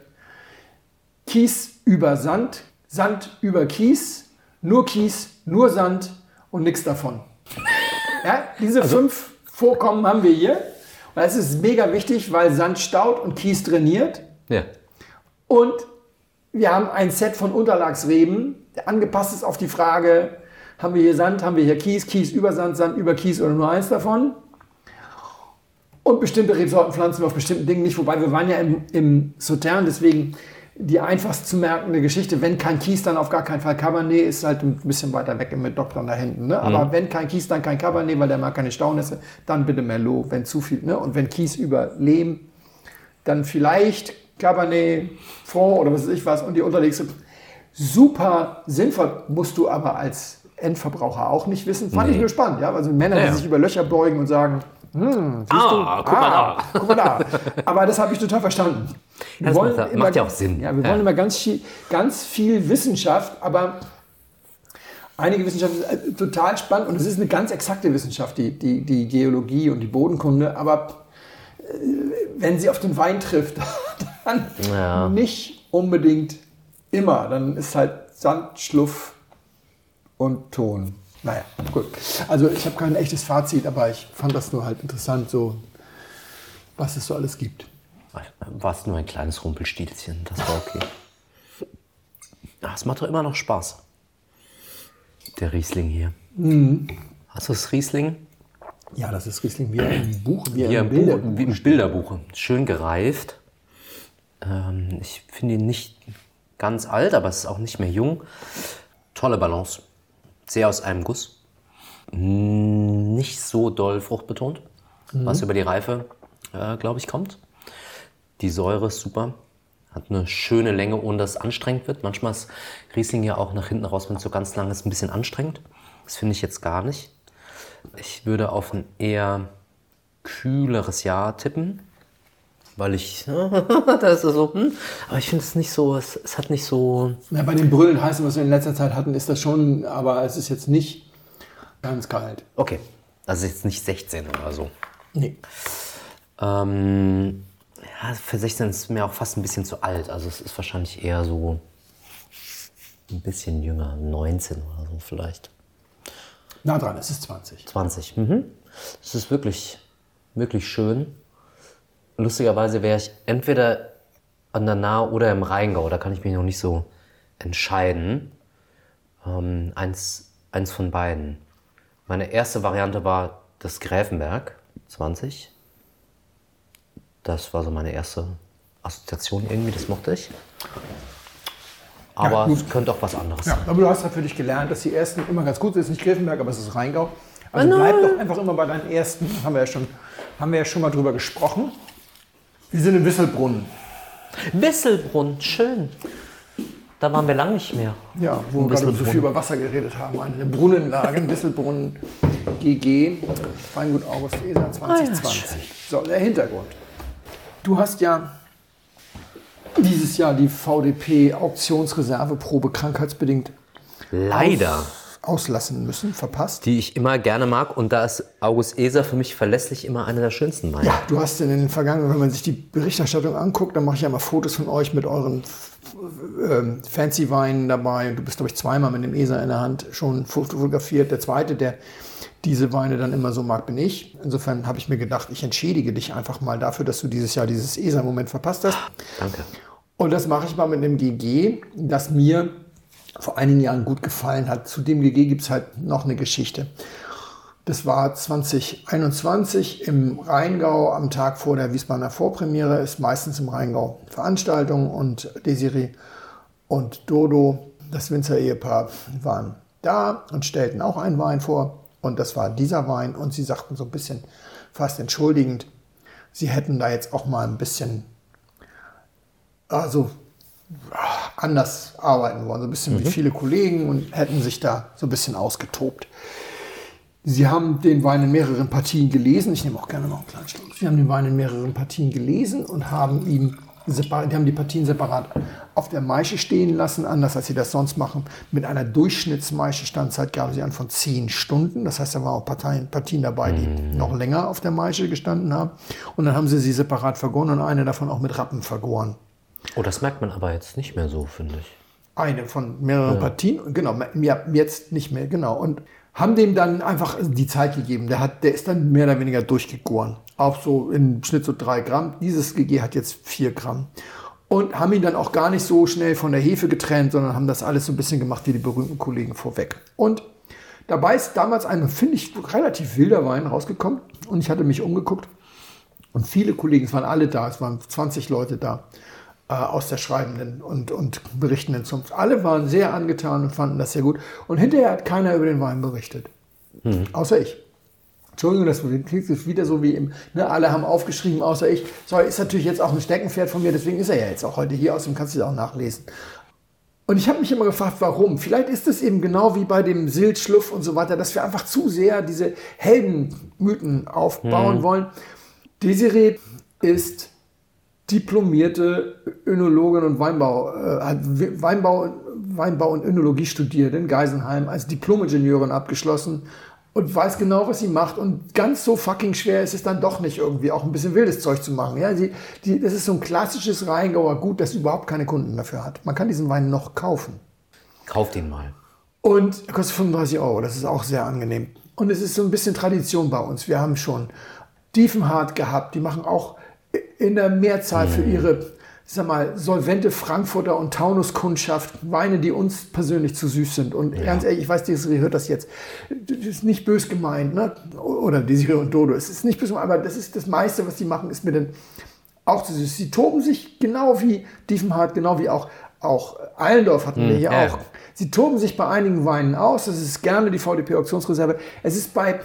Kies über Sand, Sand über Kies, nur Kies, nur Sand und nichts davon. Ja, diese also, fünf Vorkommen haben wir hier. Und das ist mega wichtig, weil Sand staut und Kies trainiert. Ja. Und wir haben ein Set von Unterlagsreben, der angepasst ist auf die Frage, haben wir hier Sand, haben wir hier Kies, Kies über Sand, Sand über Kies oder nur eins davon. Und bestimmte Rebsorten pflanzen wir auf bestimmten Dingen nicht. Wobei wir waren ja im, im Sautern, deswegen die einfachst zu merkende Geschichte, wenn kein Kies, dann auf gar keinen Fall Cabernet, ist halt ein bisschen weiter weg mit Doktor da hinten. Ne? Aber mhm. wenn kein Kies, dann kein Cabernet, weil der mag keine Staunässe, dann bitte Merlot, wenn zu viel. Ne? Und wenn Kies über Lehm, dann vielleicht Cabernet, Franc oder was weiß ich was und die unterlegst. Super sinnvoll, musst du aber als Endverbraucher auch nicht wissen. Fand nee. ich nur spannend. Ja? Also Männer, ja. die sich über Löcher beugen und sagen, hm, siehst ah, du? guck mal ah, da. Guck mal da. Aber das habe ich total verstanden. Wir das wollen macht, immer, macht ja auch Sinn. Ja, wir wollen ja. immer ganz viel, ganz viel Wissenschaft, aber einige Wissenschaft ist total spannend und es ist eine ganz exakte Wissenschaft, die, die, die Geologie und die Bodenkunde, aber äh, wenn sie auf den Wein trifft, dann ja. nicht unbedingt immer. Dann ist halt Sand, Schluff und Ton. Naja, gut. Also ich habe kein echtes Fazit, aber ich fand das nur halt interessant, so was es so alles gibt. War es nur ein kleines Rumpelstilzchen, das war okay. Ach, es macht doch immer noch Spaß. Der Riesling hier. Mhm. Hast du das Riesling? Ja, das ist Riesling wie ein Buch, wie, wie ein Bilderbuch. Wie ein Bilderbuch. Schön gereift. Ähm, ich finde ihn nicht ganz alt, aber es ist auch nicht mehr jung. Tolle Balance. Sehr aus einem Guss. Nicht so doll fruchtbetont, mhm. was über die Reife, äh, glaube ich, kommt. Die Säure ist super. Hat eine schöne Länge, ohne dass es anstrengend wird. Manchmal ist Riesling ja auch nach hinten raus, wenn es so ganz lang ist, ein bisschen anstrengend. Das finde ich jetzt gar nicht. Ich würde auf ein eher kühleres Jahr tippen, weil ich, das ist so, hm, aber ich finde es nicht so, es, es hat nicht so... Ja, bei den Brüllen heißen, was wir in letzter Zeit hatten, ist das schon, aber es ist jetzt nicht ganz kalt. Okay, also jetzt nicht sechzehn oder so. Nee. Ähm, ja, für sechzehn ist es mir auch fast ein bisschen zu alt, also es ist wahrscheinlich eher so ein bisschen jünger, neunzehn oder so vielleicht. Na dran, es ist zwanzig. zwanzig, mhm. Es ist wirklich, wirklich schön. Lustigerweise wäre ich entweder an der Nahe oder im Rheingau, da kann ich mich noch nicht so entscheiden. Ähm, eins, eins von beiden. Meine erste Variante war das Gräfenberg zwanzig. Das war so meine erste Assoziation irgendwie, das mochte ich. Aber ja, es könnte auch was anderes ja, sein. Aber du hast ja für dich gelernt, dass die ersten immer ganz gut sind. Es ist nicht Gräfenberg, aber es ist Rheingau. Also bleib doch einfach immer bei deinen ersten. Haben wir ja schon, haben wir ja schon mal drüber gesprochen. Wir sind in Wisselbrunn. Wisselbrunn, schön. Da waren wir lange nicht mehr. Ja, wo wir gerade so viel über Wasser geredet haben. Eine der Brunnenlagen, Wisselbrunn G G, Weingut August Eser zwanzig zwanzig. Ah, ja, so, der Hintergrund. Du hast ja dieses Jahr die V D P-Auktionsreserveprobe krankheitsbedingt leider aus, auslassen müssen, verpasst. Die ich immer gerne mag und da ist August Eser für mich verlässlich immer einer der schönsten Weine. Ja, du hast in den vergangenen, wenn man sich die Berichterstattung anguckt, dann mache ich ja mal Fotos von euch mit euren ähm, Fancy Wein dabei. Du bist, glaube ich, zweimal mit dem E S A in der Hand schon fotografiert. Der zweite, der diese Weine dann immer so mag, bin ich. Insofern habe ich mir gedacht, ich entschädige dich einfach mal dafür, dass du dieses Jahr dieses E S A-Moment verpasst hast. Danke. Und das mache ich mal mit einem G G, das mir vor einigen Jahren gut gefallen hat. Zu dem G G gibt es halt noch eine Geschichte. Das war zwanzig einundzwanzig im Rheingau am Tag vor der Wiesbadener Vorpremiere. Ist meistens im Rheingau Veranstaltung und Desiree und Dodo, das Winzer-Ehepaar, waren da und stellten auch einen Wein vor. Und das war dieser Wein. Und sie sagten so ein bisschen fast entschuldigend, sie hätten da jetzt auch mal ein bisschen also, anders arbeiten wollen. So ein bisschen mhm. wie viele Kollegen und hätten sich da so ein bisschen ausgetobt. Sie haben den Wein in mehreren Partien gelesen. Ich nehme auch gerne noch einen kleinen Schluck. Sie haben den Wein in mehreren Partien gelesen und haben ihm separat, die haben die Partien separat auf der Maische stehen lassen, anders als sie das sonst machen. Mit einer Durchschnittsmaische-Standzeit gaben sie an von zehn Stunden. Das heißt, da waren auch Partien, Partien dabei, die mhm. noch länger auf der Maische gestanden haben. Und dann haben sie sie separat vergoren und eine davon auch mit Rappen vergoren. Oh, das merkt man aber jetzt nicht mehr so, finde ich. Eine von mehreren ja. Partien, genau, ja, jetzt nicht mehr, genau. Und haben dem dann einfach die Zeit gegeben. Der, hat, der ist dann mehr oder weniger durchgegoren. Auch so im Schnitt so drei Gramm. Dieses G G hat jetzt vier Gramm. Und haben ihn dann auch gar nicht so schnell von der Hefe getrennt, sondern haben das alles so ein bisschen gemacht wie die berühmten Kollegen vorweg. Und dabei ist damals ein, finde ich, relativ wilder Wein rausgekommen. Und ich hatte mich umgeguckt. Und viele Kollegen, es waren alle da, es waren zwanzig Leute da, aus der schreibenden und, und berichtenden Zunft. Alle waren sehr angetan und fanden das sehr gut. Und hinterher hat keiner über den Wein berichtet. Mhm. Außer ich. Entschuldigung, das klingt wieder so wie im, ne, alle haben aufgeschrieben, außer ich. Sorry, ist natürlich jetzt auch ein Steckenpferd von mir, deswegen ist er ja jetzt auch heute hier, außerdem kannst du es auch nachlesen. Und ich habe mich immer gefragt, warum? Vielleicht ist es eben genau wie bei dem Silt, Schluff und so weiter, dass wir einfach zu sehr diese Heldenmythen aufbauen mhm. wollen. Desiree ist diplomierte Önologin und Weinbau, äh, hat Weinbau, Weinbau und Önologie studiert in Geisenheim, als Diplom-Ingenieurin abgeschlossen und weiß genau, was sie macht. Und ganz so fucking schwer ist es dann doch nicht irgendwie, auch ein bisschen wildes Zeug zu machen. Ja, sie, die, das ist so ein klassisches Rheingauer Gut, das überhaupt keine Kunden dafür hat. Man kann diesen Wein noch kaufen. Kauft ihn mal. Und er kostet fünfunddreißig Euro, das ist auch sehr angenehm. Und es ist so ein bisschen Tradition bei uns. Wir haben schon Diefenhardt gehabt, die machen auch in der Mehrzahl für ihre, ich sag mal, solvente Frankfurter und Taunus-Kundschaft Weine, die uns persönlich zu süß sind. Und ja. ganz ehrlich, ich weiß, Desiree hört das jetzt. Das ist nicht bös gemeint, ne? Oder Desiree und Dodo. Es ist nicht bös gemeint, aber das ist das meiste, was die machen, ist mir dann auch zu süß. Sie toben sich genau wie Diefenhardt, genau wie auch, auch Allendorf hatten wir hier ja. auch. Sie toben sich bei einigen Weinen aus. Das ist gerne die V D P-Auktionsreserve. Es ist bei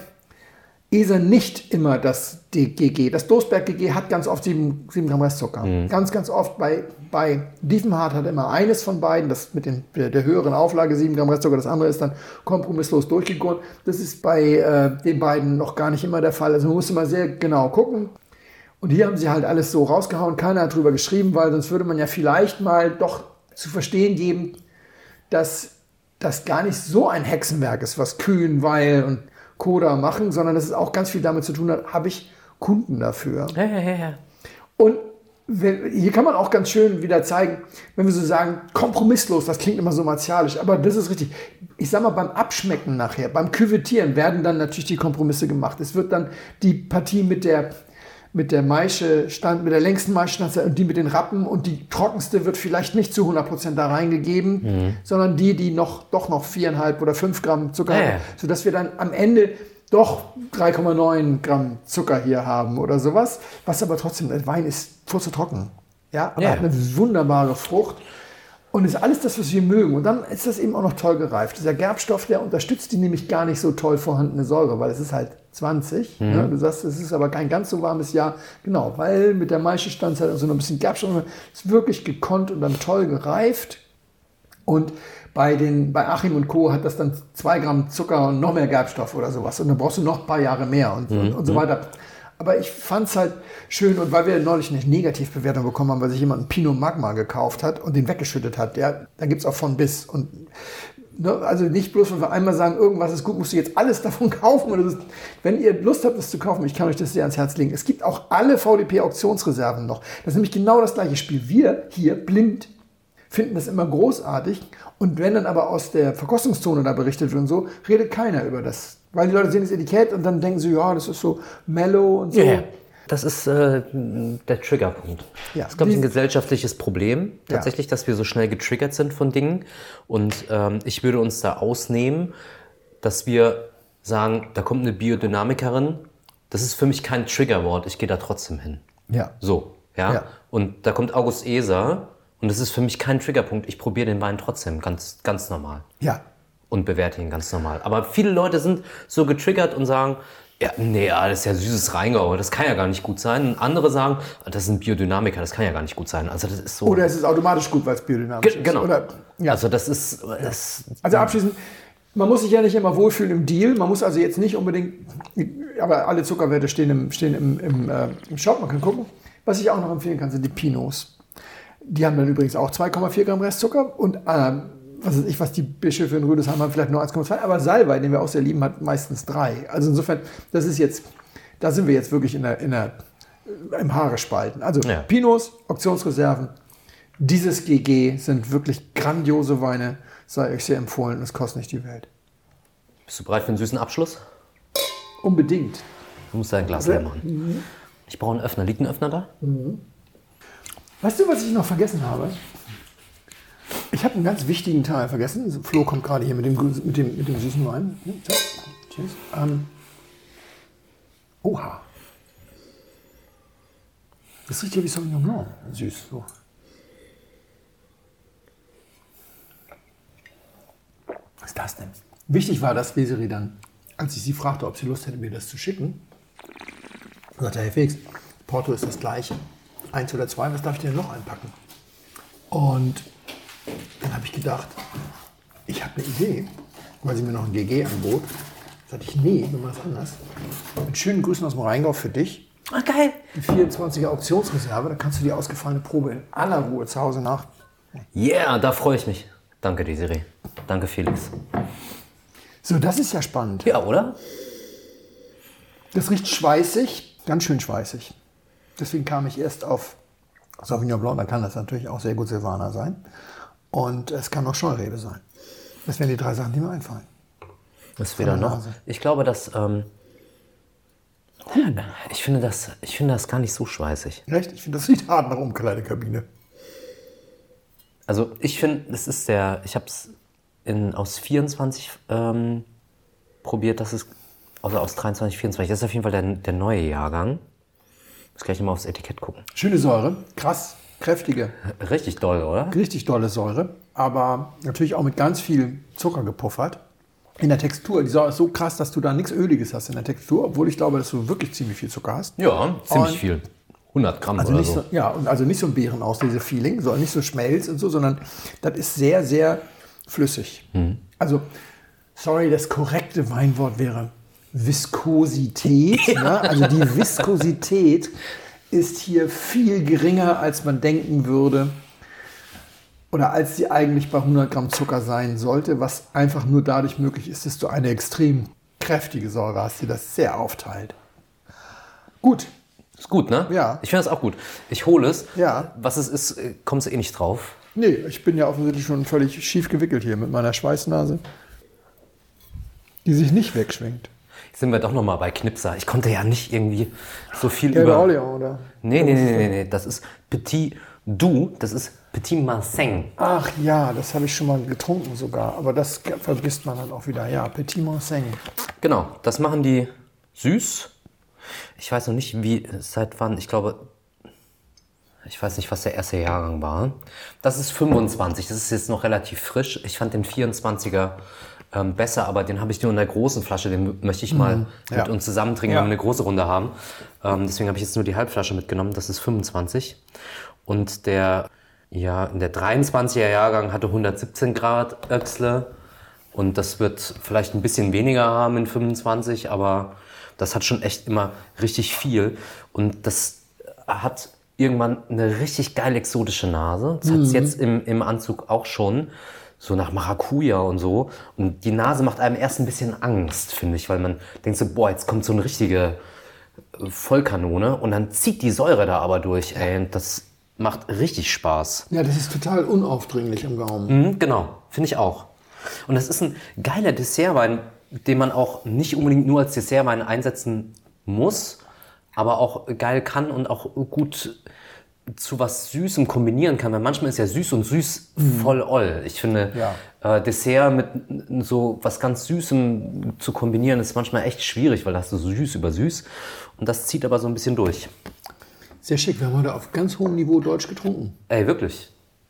E S A nicht immer das G G. Das Dostberg G G hat ganz oft sieben Gramm Restzucker. Mhm. Ganz, ganz oft bei, bei Diefenhardt hat immer eines von beiden, das mit den, der, der höheren Auflage sieben Gramm Restzucker, das andere ist dann kompromisslos durchgegoren. Das ist bei äh, den beiden noch gar nicht immer der Fall. Also man muss immer sehr genau gucken. Und hier haben sie halt alles so rausgehauen, keiner hat drüber geschrieben, weil sonst würde man ja vielleicht mal doch zu verstehen geben, dass das gar nicht so ein Hexenwerk ist, was Kühn, Weil und Koda machen, sondern dass es auch ganz viel damit zu tun hat, habe ich Kunden dafür. Ja, ja, ja. Und wenn, hier kann man auch ganz schön wieder zeigen, wenn wir so sagen, kompromisslos, das klingt immer so martialisch, aber das ist richtig. Ich sag mal, beim Abschmecken nachher, beim Küvettieren werden dann natürlich die Kompromisse gemacht. Es wird dann die Partie mit der mit der Maische stand, mit der längsten Maische stand und die mit den Rappen und die trockenste wird vielleicht nicht zu hundert Prozent da reingegeben, mhm. sondern die, die noch, doch noch viereinhalb oder fünf Gramm Zucker ja. haben, sodass wir dann am Ende doch drei Komma neun Gramm Zucker hier haben oder sowas, was aber trotzdem, der Wein ist voll zu trocken. Ja, aber ja. hat eine wunderbare Frucht und ist alles das, was wir mögen. Und dann ist das eben auch noch toll gereift. Dieser Gerbstoff, der unterstützt die nämlich gar nicht so toll vorhandene Säure, weil es ist halt zwanzig. Mhm. Ne? Du sagst, es ist aber kein ganz so warmes Jahr. Genau, weil mit der Maische-Standzeit und so noch ein bisschen Gerbstoff ist wirklich gekonnt und dann toll gereift. Und bei, den, bei Achim und Co. hat das dann zwei Gramm Zucker und noch mehr Gerbstoff oder sowas. Und dann brauchst du noch ein paar Jahre mehr und, mhm. und, und so weiter. Aber ich fand es halt schön, und weil wir neulich eine Negativbewertung bekommen haben, weil sich jemand einen Pinot Magma gekauft hat und den weggeschüttet hat, ja, da gibt es auch von bis. Und ne, also nicht bloß, wenn wir einmal sagen, irgendwas ist gut, musst du jetzt alles davon kaufen. Oder das, wenn ihr Lust habt, das zu kaufen, ich kann euch das sehr ans Herz legen. Es gibt auch alle V D P-Auktionsreserven noch. Das ist nämlich genau das gleiche Spiel. Wir hier blind finden das immer großartig. Und wenn dann aber aus der Verkostungszone da berichtet wird und so, redet keiner über das. Weil die Leute sehen das Etikett und dann denken sie, ja, das ist so mellow und so. Yeah. Das ist äh, der Triggerpunkt. Ja, ich glaube, es ist ein die- gesellschaftliches Problem, tatsächlich, dass wir so schnell getriggert sind von Dingen. Und ähm, ich würde uns da ausnehmen, dass wir sagen, da kommt eine Biodynamikerin. Das ist für mich kein Triggerwort, ich gehe da trotzdem hin. Ja. So, ja? Ja. Und da kommt August Eser und das ist für mich kein Triggerpunkt. Ich probiere den Wein trotzdem ganz, ganz normal Ja. und bewerte ihn ganz normal. Aber viele Leute sind so getriggert und sagen, ja, nee, ja, das ist ja süßes Rheingau, das kann ja gar nicht gut sein. Und andere sagen, das ist ein Biodynamiker, das kann ja gar nicht gut sein. Also das ist so. Oder es ist automatisch gut, weil es biodynamisch Ge- ist. genau. Oder, ja. Also das ist, das, Also abschließend, man muss sich ja nicht immer wohlfühlen im Deal. Man muss also jetzt nicht unbedingt, aber alle Zuckerwerte stehen im, stehen im, im, äh, im Shop, man kann gucken. Was ich auch noch empfehlen kann, sind die Pinots. Die haben dann übrigens auch zwei Komma vier Gramm Restzucker und ähm, was weiß ich, was die Bischöfe in Rüdesheim haben, vielleicht nur eins Komma zwei. Aber Salbei, den wir auch sehr lieben, hat meistens drei. Also insofern, das ist jetzt, da sind wir jetzt wirklich in der, in der, im Haare spalten. Also Ja. Pinots, Auktionsreserven, dieses G G sind wirklich grandiose Weine, sei euch sehr empfohlen, es kostet nicht die Welt. bist du bereit für einen süßen Abschluss? Unbedingt. Du musst dein Glas leer machen. Ich brauche einen Öffner. Liegt ein Öffner da? Weißt du, was ich noch vergessen habe? Ich habe einen ganz wichtigen Teil vergessen. Flo kommt gerade hier mit dem, mit dem, mit dem süßen Wein. Ja, so. Cheers. Ähm. Oha. Das riecht ja wie Sauvignon Blanc. Süß. So. Was ist das denn? Wichtig war, dass Desiree dann, als ich sie fragte, ob sie Lust hätte, mir das zu schicken, sagte, Herr Felix, Porto ist das gleiche. Eins oder zwei, was darf ich denn noch einpacken? Und dann habe ich gedacht, ich habe eine Idee, weil sie mir noch ein G G anbot. Sagte ich, nee, wir machen das anders. Mit schönen Grüßen aus dem Rheingau für dich. Ah, geil. Die vierundzwanziger Auktionsreserve, da kannst du die ausgefallene Probe in aller Ruhe zu Hause nach. Yeah, da freue ich mich. Danke, Desiree. Danke, Felix. So, das ist ja spannend. Ja, oder? Das riecht schweißig, ganz schön schweißig. Deswegen kam ich erst auf Sauvignon Blanc, dann kann das natürlich auch sehr gut Silvaner sein. Und es kann auch Scheurebe sein. Das wären die drei Sachen, die mir einfallen. Was weder der noch. Nase. Ich glaube, dass. Ähm, ich, finde das, ich finde das gar nicht so schweißig. Recht? Ich finde, das riecht hart nach Umkleidekabine. Also, ich finde, es ist der. Ich habe es aus vierundzwanzig ähm, probiert, das ist. Also aus dreiundzwanzig, vierundzwanzig. Das ist auf jeden Fall der, der neue Jahrgang. Ich muss gleich mal aufs Etikett gucken. Schöne Säure, krass, kräftige, Richtig doll, oder? richtig dolle Säure. Aber natürlich auch mit ganz viel Zucker gepuffert. In der Textur, die Säure ist so krass, dass du da nichts Öliges hast in der Textur. Obwohl ich glaube, dass du wirklich ziemlich viel Zucker hast. Ja, ziemlich Und- viel. hundert Gramm Also oder nicht so. so, ja, und also nicht so ein Beerenauslese-Feeling, sondern nicht so Schmelz und so, sondern das ist sehr, sehr flüssig. Also, sorry, das korrekte Weinwort wäre Viskosität. Ja. Also die Viskosität ist hier viel geringer, als man denken würde. Oder als sie eigentlich bei hundert Gramm Zucker sein sollte, was einfach nur dadurch möglich ist, dass du eine extrem kräftige Säure hast, die das sehr aufteilt. Gut. Ist gut, ne? Ja. Ich finde das auch gut. Ich hole es. Ja. Was es ist, äh, kommst du eh nicht drauf. Nee, ich bin ja offensichtlich schon völlig schief gewickelt hier mit meiner Schweißnase, die sich nicht wegschwingt. Jetzt sind wir doch noch mal bei Knipser. Ich konnte ja nicht irgendwie so viel Gelbe über... Orleans, oder? Nee, nee, nee, nee, nee. Das ist Petit Du. Das ist Petit Marseng. Ach ja, das habe ich schon mal getrunken sogar, aber das vergisst man dann auch wieder. Ja, Petit Marseng. Genau, das machen die süß. Ich weiß noch nicht, wie, seit wann, ich glaube, ich weiß nicht, was der erste Jahrgang war. Das ist fünfundzwanzig, das ist jetzt noch relativ frisch. Ich fand den vierundzwanziger ähm, besser, aber den habe ich nur in der großen Flasche. Den möchte ich mal ja. mit uns zusammen trinken, Ja. wenn wir eine große Runde haben. Ähm, deswegen habe ich jetzt nur die Halbflasche mitgenommen, das ist fünfundzwanzig. Und der, ja, der dreiundzwanziger Jahrgang hatte hundertsiebzehn Grad Öchsle. Und das wird vielleicht ein bisschen weniger haben in fünfundzwanzig, aber das hat schon echt immer richtig viel. Und das hat irgendwann eine richtig geil exotische Nase. Das hat es jetzt im, im Anzug auch schon. So nach Maracuja und so. Und die Nase macht einem erst ein bisschen Angst, finde ich. Weil man denkt so, boah, jetzt kommt so eine richtige Vollkanone. Und dann zieht die Säure da aber durch. Ey. Und das macht richtig Spaß. Ja, das ist total unaufdringlich am Gaumen. Mhm, genau, finde ich auch. Und das ist ein geiler Dessertwein, den man auch nicht unbedingt nur als Dessertwein einsetzen muss, aber auch geil kann und auch gut zu was Süßem kombinieren kann. Weil manchmal ist ja süß und süß voll oll. Ich finde, Ja. äh, Dessert mit so was ganz Süßem zu kombinieren, ist manchmal echt schwierig, weil da hast du so süß über süß. Und das zieht aber so ein bisschen durch. Sehr schick. Wir haben heute auf ganz hohem Niveau Deutsch getrunken. Ey, wirklich.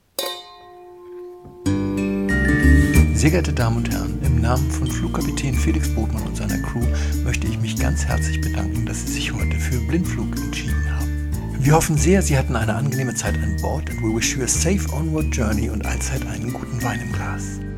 Sehr geehrte Damen und Herren, im Namen von Flugkapitän Felix Botmann und seiner Crew möchte ich mich ganz herzlich bedanken, dass Sie sich heute für Blindflug entschieden haben. Wir hoffen sehr, Sie hatten eine angenehme Zeit an Bord and we wish you a safe onward journey und allzeit einen guten Wein im Glas.